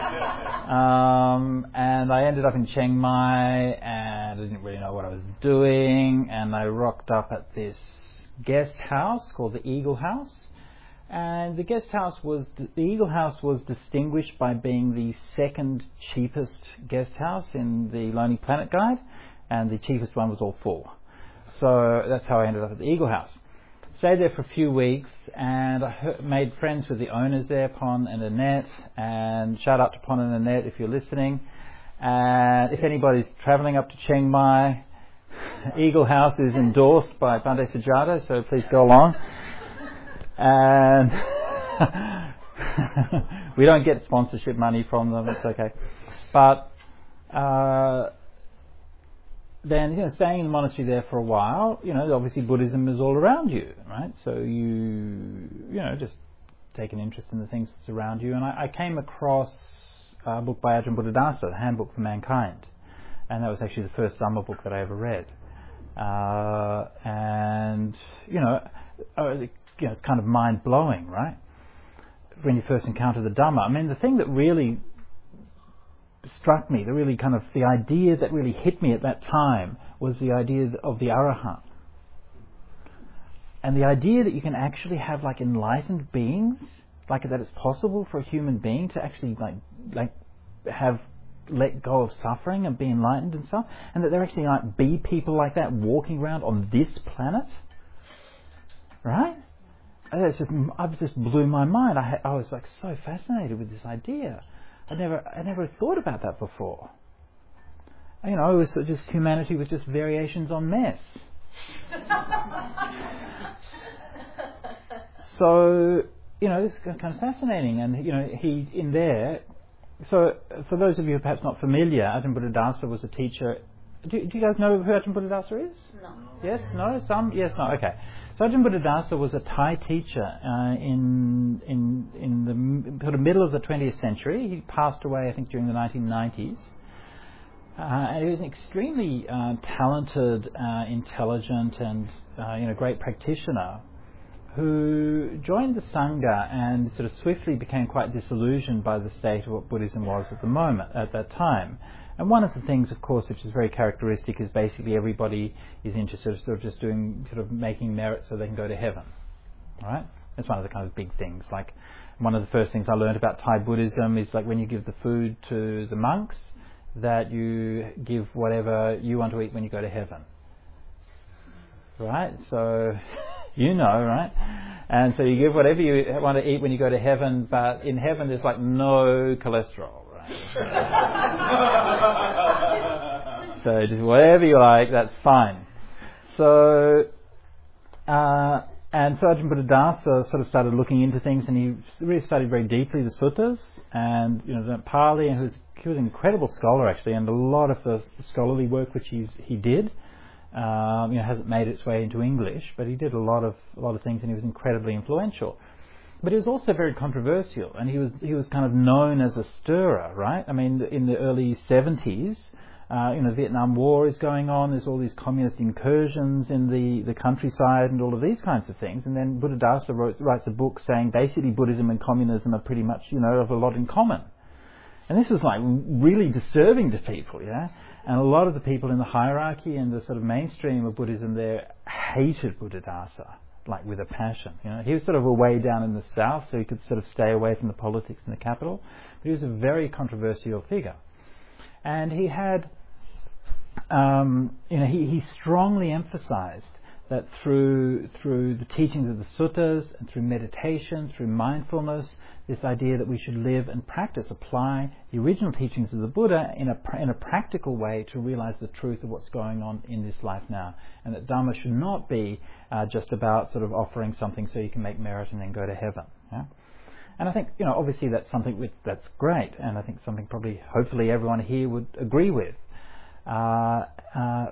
um, and I ended up in Chiang Mai, and I didn't really know what I was doing, and I rocked up at this guest house called the Eagle House. And the guest house was, the Eagle House was distinguished by being the second cheapest guest house in the Lonely Planet Guide, and the cheapest one was all full. So that's how I ended up at the Eagle House. Stayed there for a few weeks, and I heard, made friends with the owners there, Pon and Annette, and shout out to Pon and Annette if you're listening. And if anybody's travelling up to Chiang Mai, Eagle House is endorsed by Bhante Sujata, so please go along. And we don't get sponsorship money from them, it's okay. But uh, then, you know, staying in the monastery there for a while, you know, obviously Buddhism is all around you, right? So you, you know, just take an interest in the things that's around you. And I, I came across a book by Ajahn Buddhadasa, The Handbook for Mankind. And that was actually the first Dhamma book that I ever read. Uh, and, you know, uh, you know, it's kind of mind-blowing, right? When you first encounter the Dhamma. I mean, the thing that really struck me, the really kind of, the idea that really hit me at that time was the idea of the Arahant. And the idea that you can actually have like enlightened beings, like that it's possible for a human being to actually like, like have let go of suffering and be enlightened and stuff, and that there actually might be people like that walking around on this planet, right? And it's just, it just blew my mind. I, I was like so fascinated with this idea. I never, I never thought about that before. You know, it was just humanity with just variations on mess. So, you know, this is kind of fascinating. And you know, he in there. So, for those of you who are perhaps not familiar, Ajahn Buddhadasa was a teacher. Do, do you guys know who Ajahn Buddhadasa is? No. Yes? No? Some? Yes? No? Okay. So Ajahn Buddhadasa was a Thai teacher uh, in in in the sort of middle of the twentieth century. He passed away, I think, during the nineteen nineties. Uh, and he was an extremely uh, talented, uh, intelligent, and uh, you know, great practitioner who joined the Sangha and sort of swiftly became quite disillusioned by the state of what Buddhism was at the moment, at that time. And one of the things, of course, which is very characteristic, is basically everybody is interested in sort of just doing, sort of making merit so they can go to heaven. All right? That's one of the kind of big things. Like, one of the first things I learned about Thai Buddhism is like when you give the food to the monks, that you give whatever you want to eat when you go to heaven. Right? So, you know, right? And so you give whatever you want to eat when you go to heaven, but in heaven there's like no cholesterol. So just whatever you like, that's fine. So, uh, and so Ajahn Buddhadasa sort of started looking into things, and he really studied very deeply the suttas, and you know, learnt Pali, and he was, he was an incredible scholar actually, and a lot of the scholarly work which he's, he did, um, you know, hasn't made its way into English, but he did a lot of a lot of things, and he was incredibly influential. But he was also very controversial, and he was he was kind of known as a stirrer, right? I mean, in the early seventies, uh, you know, the Vietnam War is going on. There's all these communist incursions in the, the countryside and all of these kinds of things. And then Buddhadasa wrote, writes a book saying basically Buddhism and communism are pretty much, you know, have a lot in common. And this was like really disturbing to people, yeah. And a lot of the people in the hierarchy and the sort of mainstream of Buddhism there hated Buddhadasa, like with a passion. You know, he was sort of away down in the south, so he could sort of stay away from the politics in the capital. But he was a very controversial figure, and he had, um, you know, he, he strongly emphasized that through through the teachings of the suttas and through meditation, through mindfulness, this idea that we should live and practice, apply the original teachings of the Buddha in a in a practical way to realize the truth of what's going on in this life now, and that Dhamma should not be uh, just about sort of offering something so you can make merit and then go to heaven. Yeah? And I think, you know, obviously that's something with, that's great, and I think something probably, hopefully, everyone here would agree with. Uh, uh,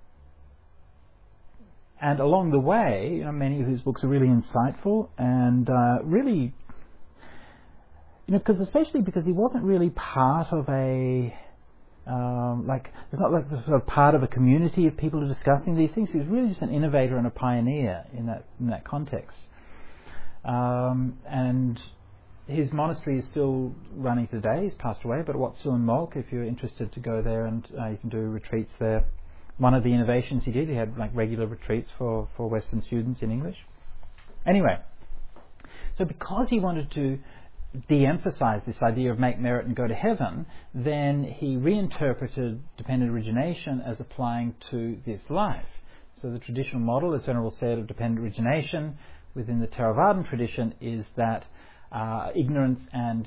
and along the way, you know, many of his books are really insightful and uh, really. You know, because especially because he wasn't really part of a, um, like, it's not like sort of part of a community of people who are discussing these things. He was really just an innovator and a pioneer in that in that context. Um, and his monastery is still running today. He's passed away, but Wat Suan Mokkh, if you're interested to go there, and uh, you can do retreats there. One of the innovations he did, he had like regular retreats for, for Western students in English. Anyway, so because he wanted to de-emphasize this idea of make merit and go to heaven, then he reinterpreted dependent origination as applying to this life. So the traditional model, as Venerable said, of dependent origination within the Theravadan tradition is that uh, ignorance and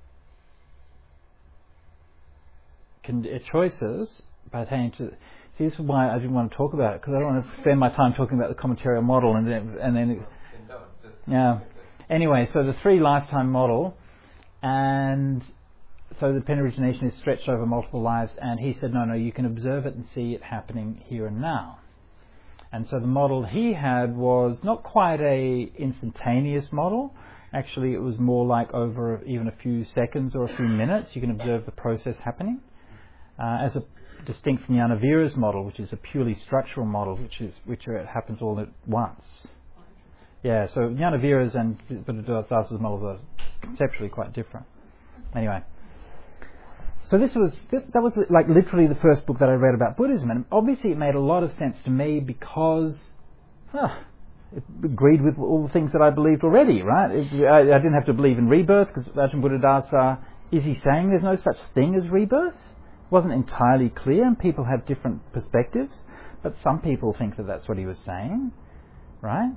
con- choices pertain to... See, this is why I didn't want to talk about it, because I don't want to spend my time talking about the commentarial model and then... And then it, yeah. Anyway, so the three lifetime model, and so the dependent origination is stretched over multiple lives, and he said, no, no, you can observe it and see it happening here and now. And so the model he had was not quite a instantaneous model. Actually, it was more like over even a few seconds or a few minutes. You can observe the process happening, uh, as a distinct from Yanavira's model, which is a purely structural model, which is which it happens all at once. Yeah, so Yanavira's and Buddhadasa's models are conceptually quite different. Anyway, so this was this, that was like literally the first book that I read about Buddhism, and obviously it made a lot of sense to me because huh, it agreed with all the things that I believed already, right? It, I, I didn't have to believe in rebirth, because Ajahn Buddhadasa, is he saying there's no such thing as rebirth? It wasn't entirely clear, and people have different perspectives, but some people think that that's what he was saying, right?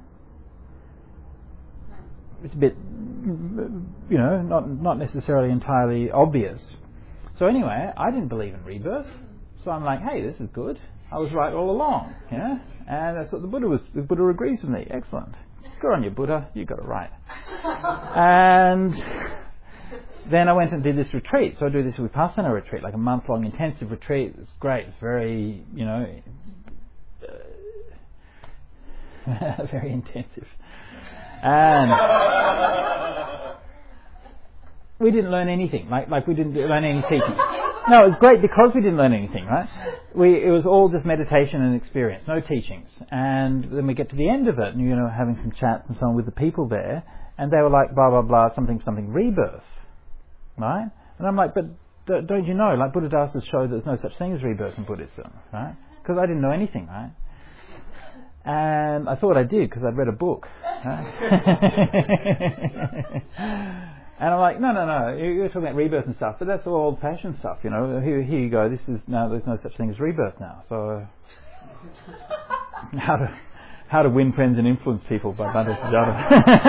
It's a bit, you know, not not necessarily entirely obvious. So anyway, I didn't believe in rebirth, so I'm like, hey, this is good. I was right all along, yeah, and that's what the Buddha was. The Buddha agrees with me. Excellent. Good on you, Buddha. You got it right. And then I went and did this retreat. So I do this Vipassana retreat, like a month-long intensive retreat. It's great. It's very, you know, uh, very intensive. And we didn't learn anything, like like we didn't learn any teaching. No, it was great because we didn't learn anything, right? We it was all just meditation and experience, no teachings. And then we get to the end of it, and you know, having some chats and so on with the people there, and they were like, blah blah blah, something something rebirth, right? And I'm like, but don't you know, like Buddhadasa showed that there's no such thing as rebirth in Buddhism, right? Because I didn't know anything, right? And I thought I did because I'd read a book. Right? And I'm like, no, no, no, you're talking about rebirth and stuff, but that's all old-fashioned stuff, you know. Here, here you go. This is no, there's no such thing as rebirth now. So, how to how to win friends and influence people by Bhante Sujata.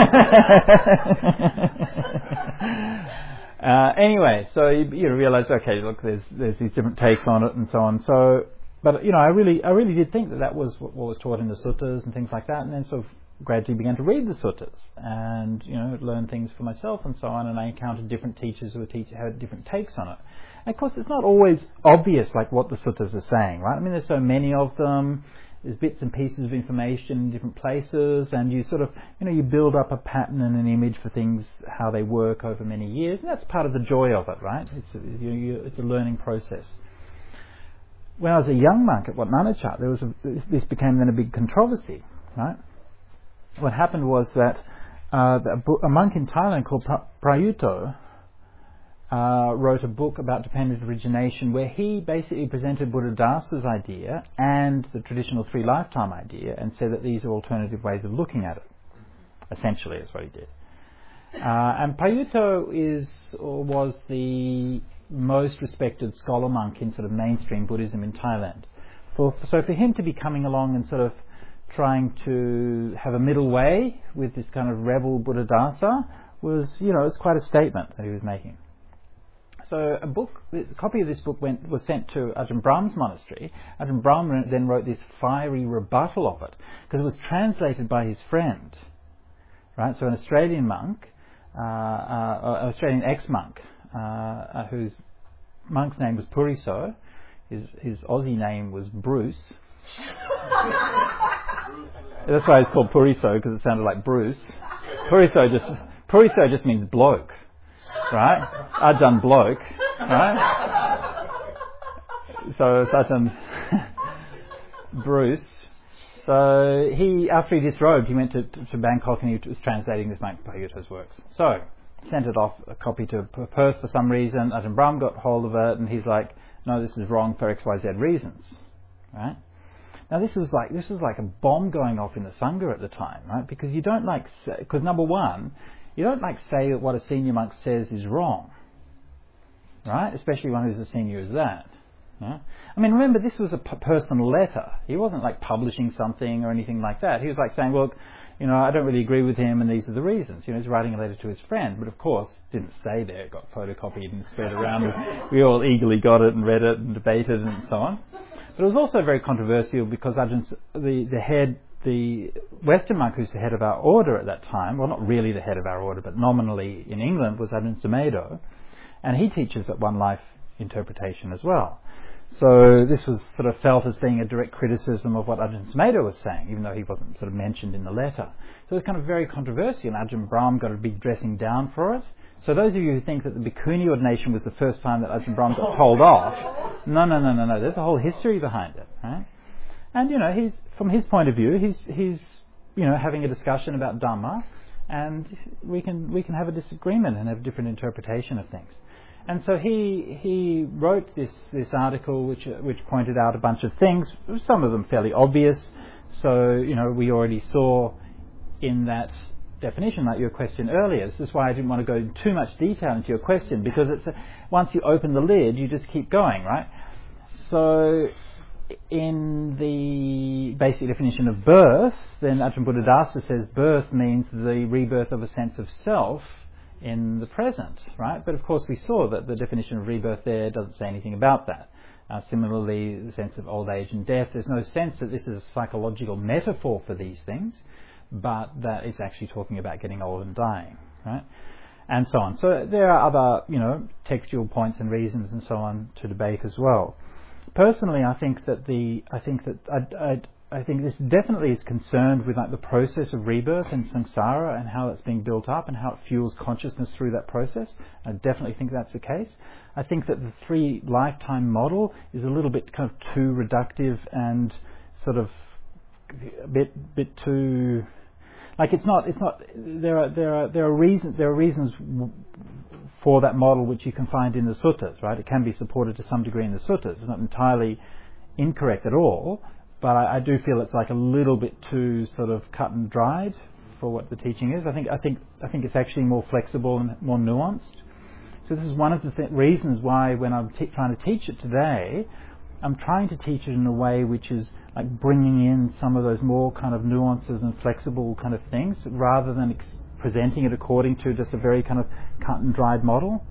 uh, anyway, so you, you realise, okay, look, there's there's these different takes on it and so on. So. But you know, I really, I really did think that that was what, what was taught in the suttas and things like that, and then sort of gradually began to read the suttas and you know learn things for myself and so on. And I encountered different teachers who were teach, had different takes on it, And of course, it's not always obvious like what the suttas are saying, right? I mean, there's so many of them. There's bits and pieces of information in different places, and you sort of, you know, you build up a pattern and an image for things, how they work over many years, and that's part of the joy of it, right? It's a, you, you, it's a learning process. When I was a young monk at Wat Nanachat, there was a, this became then a big controversy, right? What happened was that uh, a monk in Thailand called Prayuto uh, wrote a book about dependent origination, where he basically presented Buddhadasa's idea and the traditional three lifetime idea, and said that these are alternative ways of looking at it. Essentially, that's what he did. Uh, and Prayuto is or was the most respected scholar monk in sort of mainstream Buddhism in Thailand. For, so for him to be coming along and sort of trying to have a middle way with this kind of rebel Buddhadasa was, you know, it's quite a statement that he was making. So a book, a copy of this book went, was sent to Ajahn Brahm's monastery. Ajahn Brahm then wrote this fiery rebuttal of it, because it was translated by his friend, right? So an Australian monk, uh, uh, an Australian ex-monk, uh, uh, whose monk's name was Puriso, his, his Aussie name was Bruce. That's why it's called Puriso, because it sounded like Bruce. Puriso just Puriso just means bloke, right? Ajahn bloke, right? So it's Ajahn Bruce. So he, after he disrobed, he went to, to, to Bangkok and he was translating this monk Prayuto's works. So sent it off, a copy to Perth for some reason. Ajahn Brahm got hold of it, and he's like, "No, this is wrong for X Y Z reasons," right? Now this was like this was like a bomb going off in the Sangha at the time, right? Because you don't like because number one, you don't like say that what a senior monk says is wrong, right? Especially one who's as senior as that. Yeah? I mean, remember, this was a p- personal letter. He wasn't like publishing something or anything like that. He was like saying, "Look, you know, I don't really agree with him, and these are the reasons." You know, he's writing a letter to his friend, but of course, didn't stay there. It got photocopied and spread around. We all eagerly got it and read it and debated and so on. But it was also very controversial because Ajahn, the, the head, the Western monk who's the head of our order at that time, well, not really the head of our order, but nominally in England, was Ajahn Sumedho, and he teaches at One Life interpretation as well. So this was sort of felt as being a direct criticism of what Ajahn Sumedho was saying, even though he wasn't sort of mentioned in the letter. So it was kind of very controversial, and Ajahn Brahm got a big dressing down for it. So those of you who think that the Bhikkhuni ordination was the first time that Ajahn Brahm got told off, no, no, no, no, no. There's a whole history behind it, right? And you know, he's from his point of view, he's he's you know having a discussion about Dhamma, and we can we can have a disagreement and have a different interpretation of things. And so he he wrote this this article which which pointed out a bunch of things, some of them fairly obvious. So you know, we already saw in that definition, like your question earlier. This is why I didn't want to go in too much detail into your question, because it's a, once you open the lid, you just keep going, right? So, in the basic definition of birth, then Ajahn Buddhadasa says birth means the rebirth of a sense of self in the present, right? But of course, we saw that the definition of rebirth there doesn't say anything about that. Uh, similarly, the sense of old age and death, there's no sense that this is a psychological metaphor for these things, but that it's actually talking about getting old and dying, right? And so on. So there are other, you know, textual points and reasons and so on to debate as well. Personally, I think that the, I think that, I, I, I think this definitely is concerned with like the process of rebirth and samsara and how it's being built up and how it fuels consciousness through that process. I definitely think that's the case. I think that the three lifetime model is a little bit kind of too reductive and sort of a bit bit too, like it's not it's not there are there are there are reasons there are reasons for that model which you can find in the suttas, right? It can be supported to some degree in the suttas. It's not entirely incorrect at all, but I, I do feel it's like a little bit too sort of cut and dried for what the teaching is. I think I think I think it's actually more flexible and more nuanced. So this is one of the th- reasons why when I'm t- trying to teach it today, I'm trying to teach it in a way which is like bringing in some of those more kind of nuances and flexible kind of things, rather than ex- presenting it according to just a very kind of cut and dried model.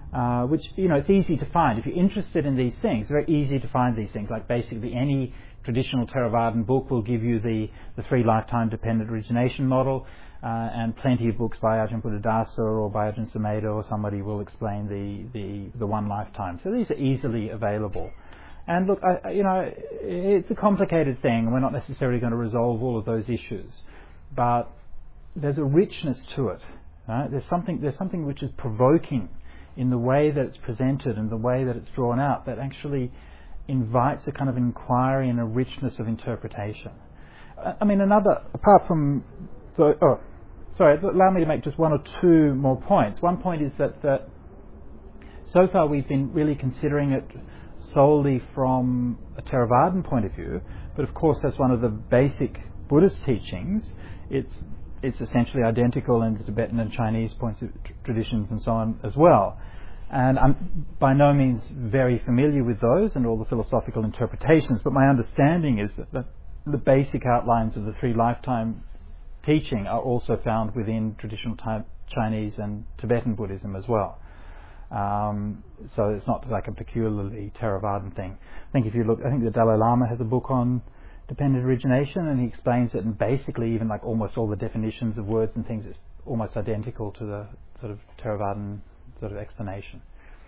uh, which, you know, it's easy to find. If you're interested in these things, it's very easy to find these things. Like basically any traditional Theravadan book will give you the, the three lifetime dependent origination model, uh, and plenty of books by Ajahn Buddhadasa or by Ajahn Sumedho or somebody will explain the, the, the one lifetime. So these are easily available. And look, I, you know, it's a complicated thing. We're not necessarily going to resolve all of those issues, but there's a richness to it. Right? There's something. There's something which is provoking in the way that it's presented and the way that it's drawn out that actually invites a kind of inquiry and a richness of interpretation. I mean, another apart from the, oh, sorry, allow me to make just one or two more points. One point is that that so far we've been really considering it solely from a Theravadan point of view, but of course that's one of the basic Buddhist teachings. It's it's essentially identical in the Tibetan and Chinese points of tr- traditions and so on as well. And I'm by no means very familiar with those and all the philosophical interpretations, but my understanding is that the, the basic outlines of the three lifetime teaching are also found within traditional ty- Chinese and Tibetan Buddhism as well. Um, so it's not like a peculiarly Theravadan thing. I think if you look, I think the Dalai Lama has a book on dependent origination, and he explains it, and basically even like almost all the definitions of words and things, it's almost identical to the sort of Theravadan sort of explanation.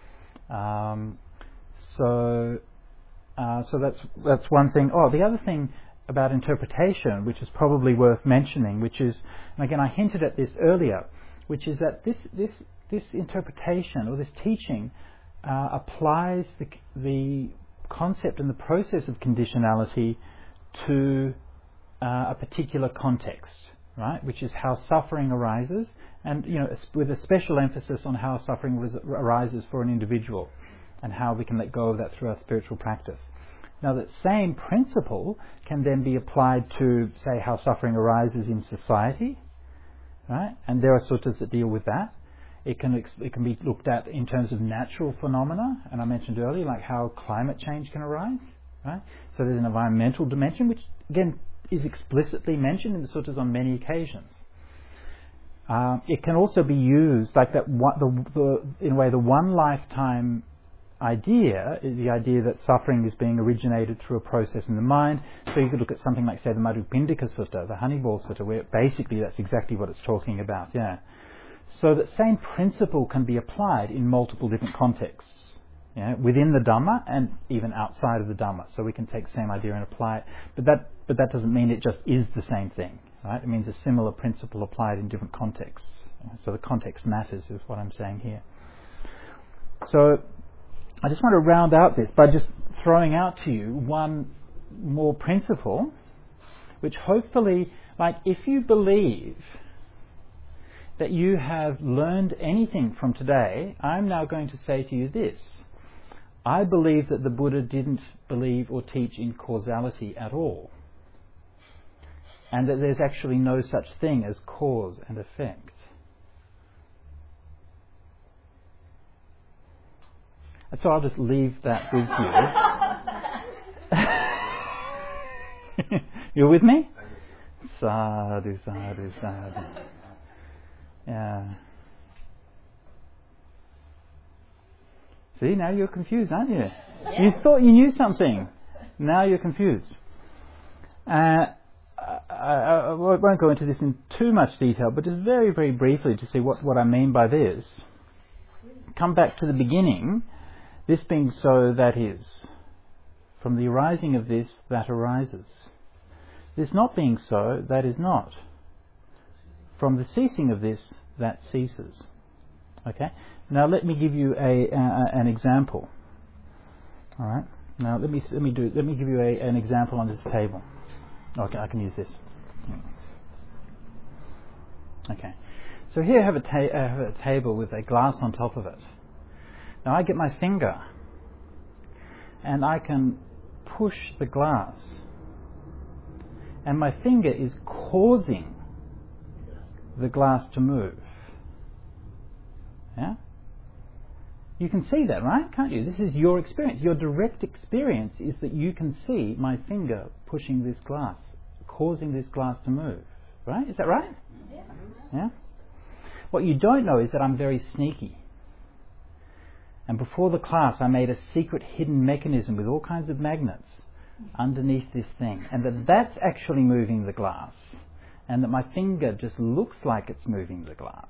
Um, so, uh, so that's that's one thing. Oh, the other thing about interpretation, which is probably worth mentioning, which is, and again I hinted at this earlier, which is that this this this interpretation or this teaching uh, applies the the concept and the process of conditionality to uh, a particular context, right? Which is how suffering arises, and you know, with a special emphasis on how suffering res- arises for an individual, and how we can let go of that through our spiritual practice. Now, that same principle can then be applied to, say, how suffering arises in society, right? And there are suttas that deal with that. It can ex- it can be looked at in terms of natural phenomena, and I mentioned earlier, like how climate change can arise, right? So there's an environmental dimension, which again is explicitly mentioned in the suttas on many occasions. Uh, it can also be used like that. One, the, the, in a way, the one lifetime idea is the idea that suffering is being originated through a process in the mind. So you could look at something like, say, the Madhupindika Sutta, the Honeyball Sutta, where basically that's exactly what it's talking about. Yeah. So that same principle can be applied in multiple different contexts, yeah, within the Dhamma and even outside of the Dhamma. So we can take the same idea and apply it, but that but that doesn't mean it just is the same thing, right? It means a similar principle applied in different contexts. So the context matters is what I'm saying here. So I just want to round out this by just throwing out to you one more principle, which hopefully, like, if you believe that you have learned anything from today, I'm now going to say to you this. I believe that the Buddha didn't believe or teach in causality at all, and that there's actually no such thing as cause and effect. And so I'll just leave that with you. You're with me? Sadhu, sadhu, sadhu. Yeah. See, now you're confused, aren't you? Yeah. You thought you knew something. Now you're confused. Uh, I, I, I won't go into this in too much detail, but just very, very briefly to see what, what I mean by this. Come back to the beginning. This being so, that is. From the arising of this, that arises. This not being so, that is not. From the ceasing of this, that ceases. Okay. Now let me give you a uh, an example. All right. Now let me let me do let me give you a, an example on this table. Okay, I can use this. Okay. So here I have a, ta- I have a table with a glass on top of it. Now I get my finger, and I can push the glass, and my finger is causing the glass to move. Yeah? You can see that, right? Can't you? This is your experience. Your direct experience is that you can see my finger pushing this glass, causing this glass to move. Right? Is that right? Yeah. Yeah? What you don't know is that I'm very sneaky. And before the class I made a secret hidden mechanism with all kinds of magnets underneath this thing, and that that's actually moving the glass, and that my finger just looks like it's moving the glass.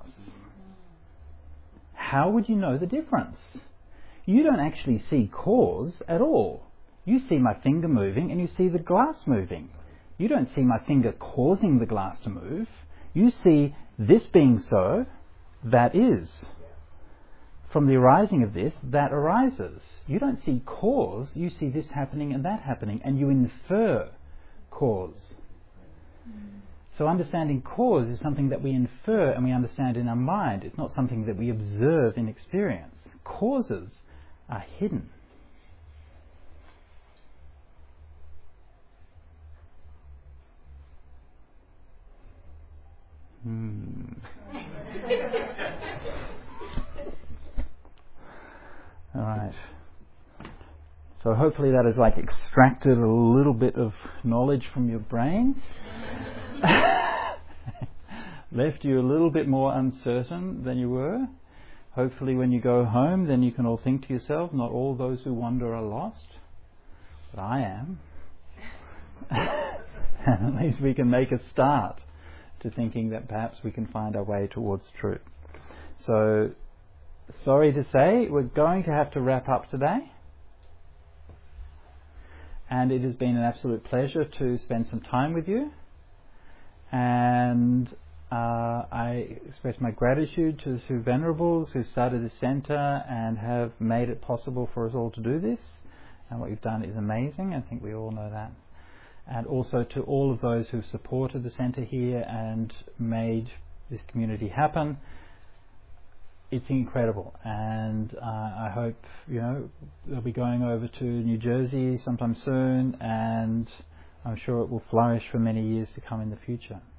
How would you know the difference? You don't actually see cause at all. You see my finger moving and you see the glass moving. You don't see my finger causing the glass to move. You see this being so, that is. From the arising of this, that arises. You don't see cause, you see this happening and that happening, and you infer cause. So understanding cause is something that we infer and we understand in our mind. It's not something that we observe in experience. Causes are hidden. Hmm. All right. So hopefully that has like extracted a little bit of knowledge from your brains. Left you a little bit more uncertain than you were. Hopefully when you go home then you can all think to yourself, not all those who wander are lost, but I am. And at least we can make a start to thinking that perhaps we can find our way towards truth. So, sorry to say, we're going to have to wrap up today. And it has been an absolute pleasure to spend some time with you. And uh, I express my gratitude to the two Venerables who started the centre and have made it possible for us all to do this. And what you've done is amazing. I think we all know that. And also to all of those who've supported the centre here and made this community happen. It's incredible, and uh, I hope, you know, they'll be going over to New Jersey sometime soon, and I'm sure it will flourish for many years to come in the future.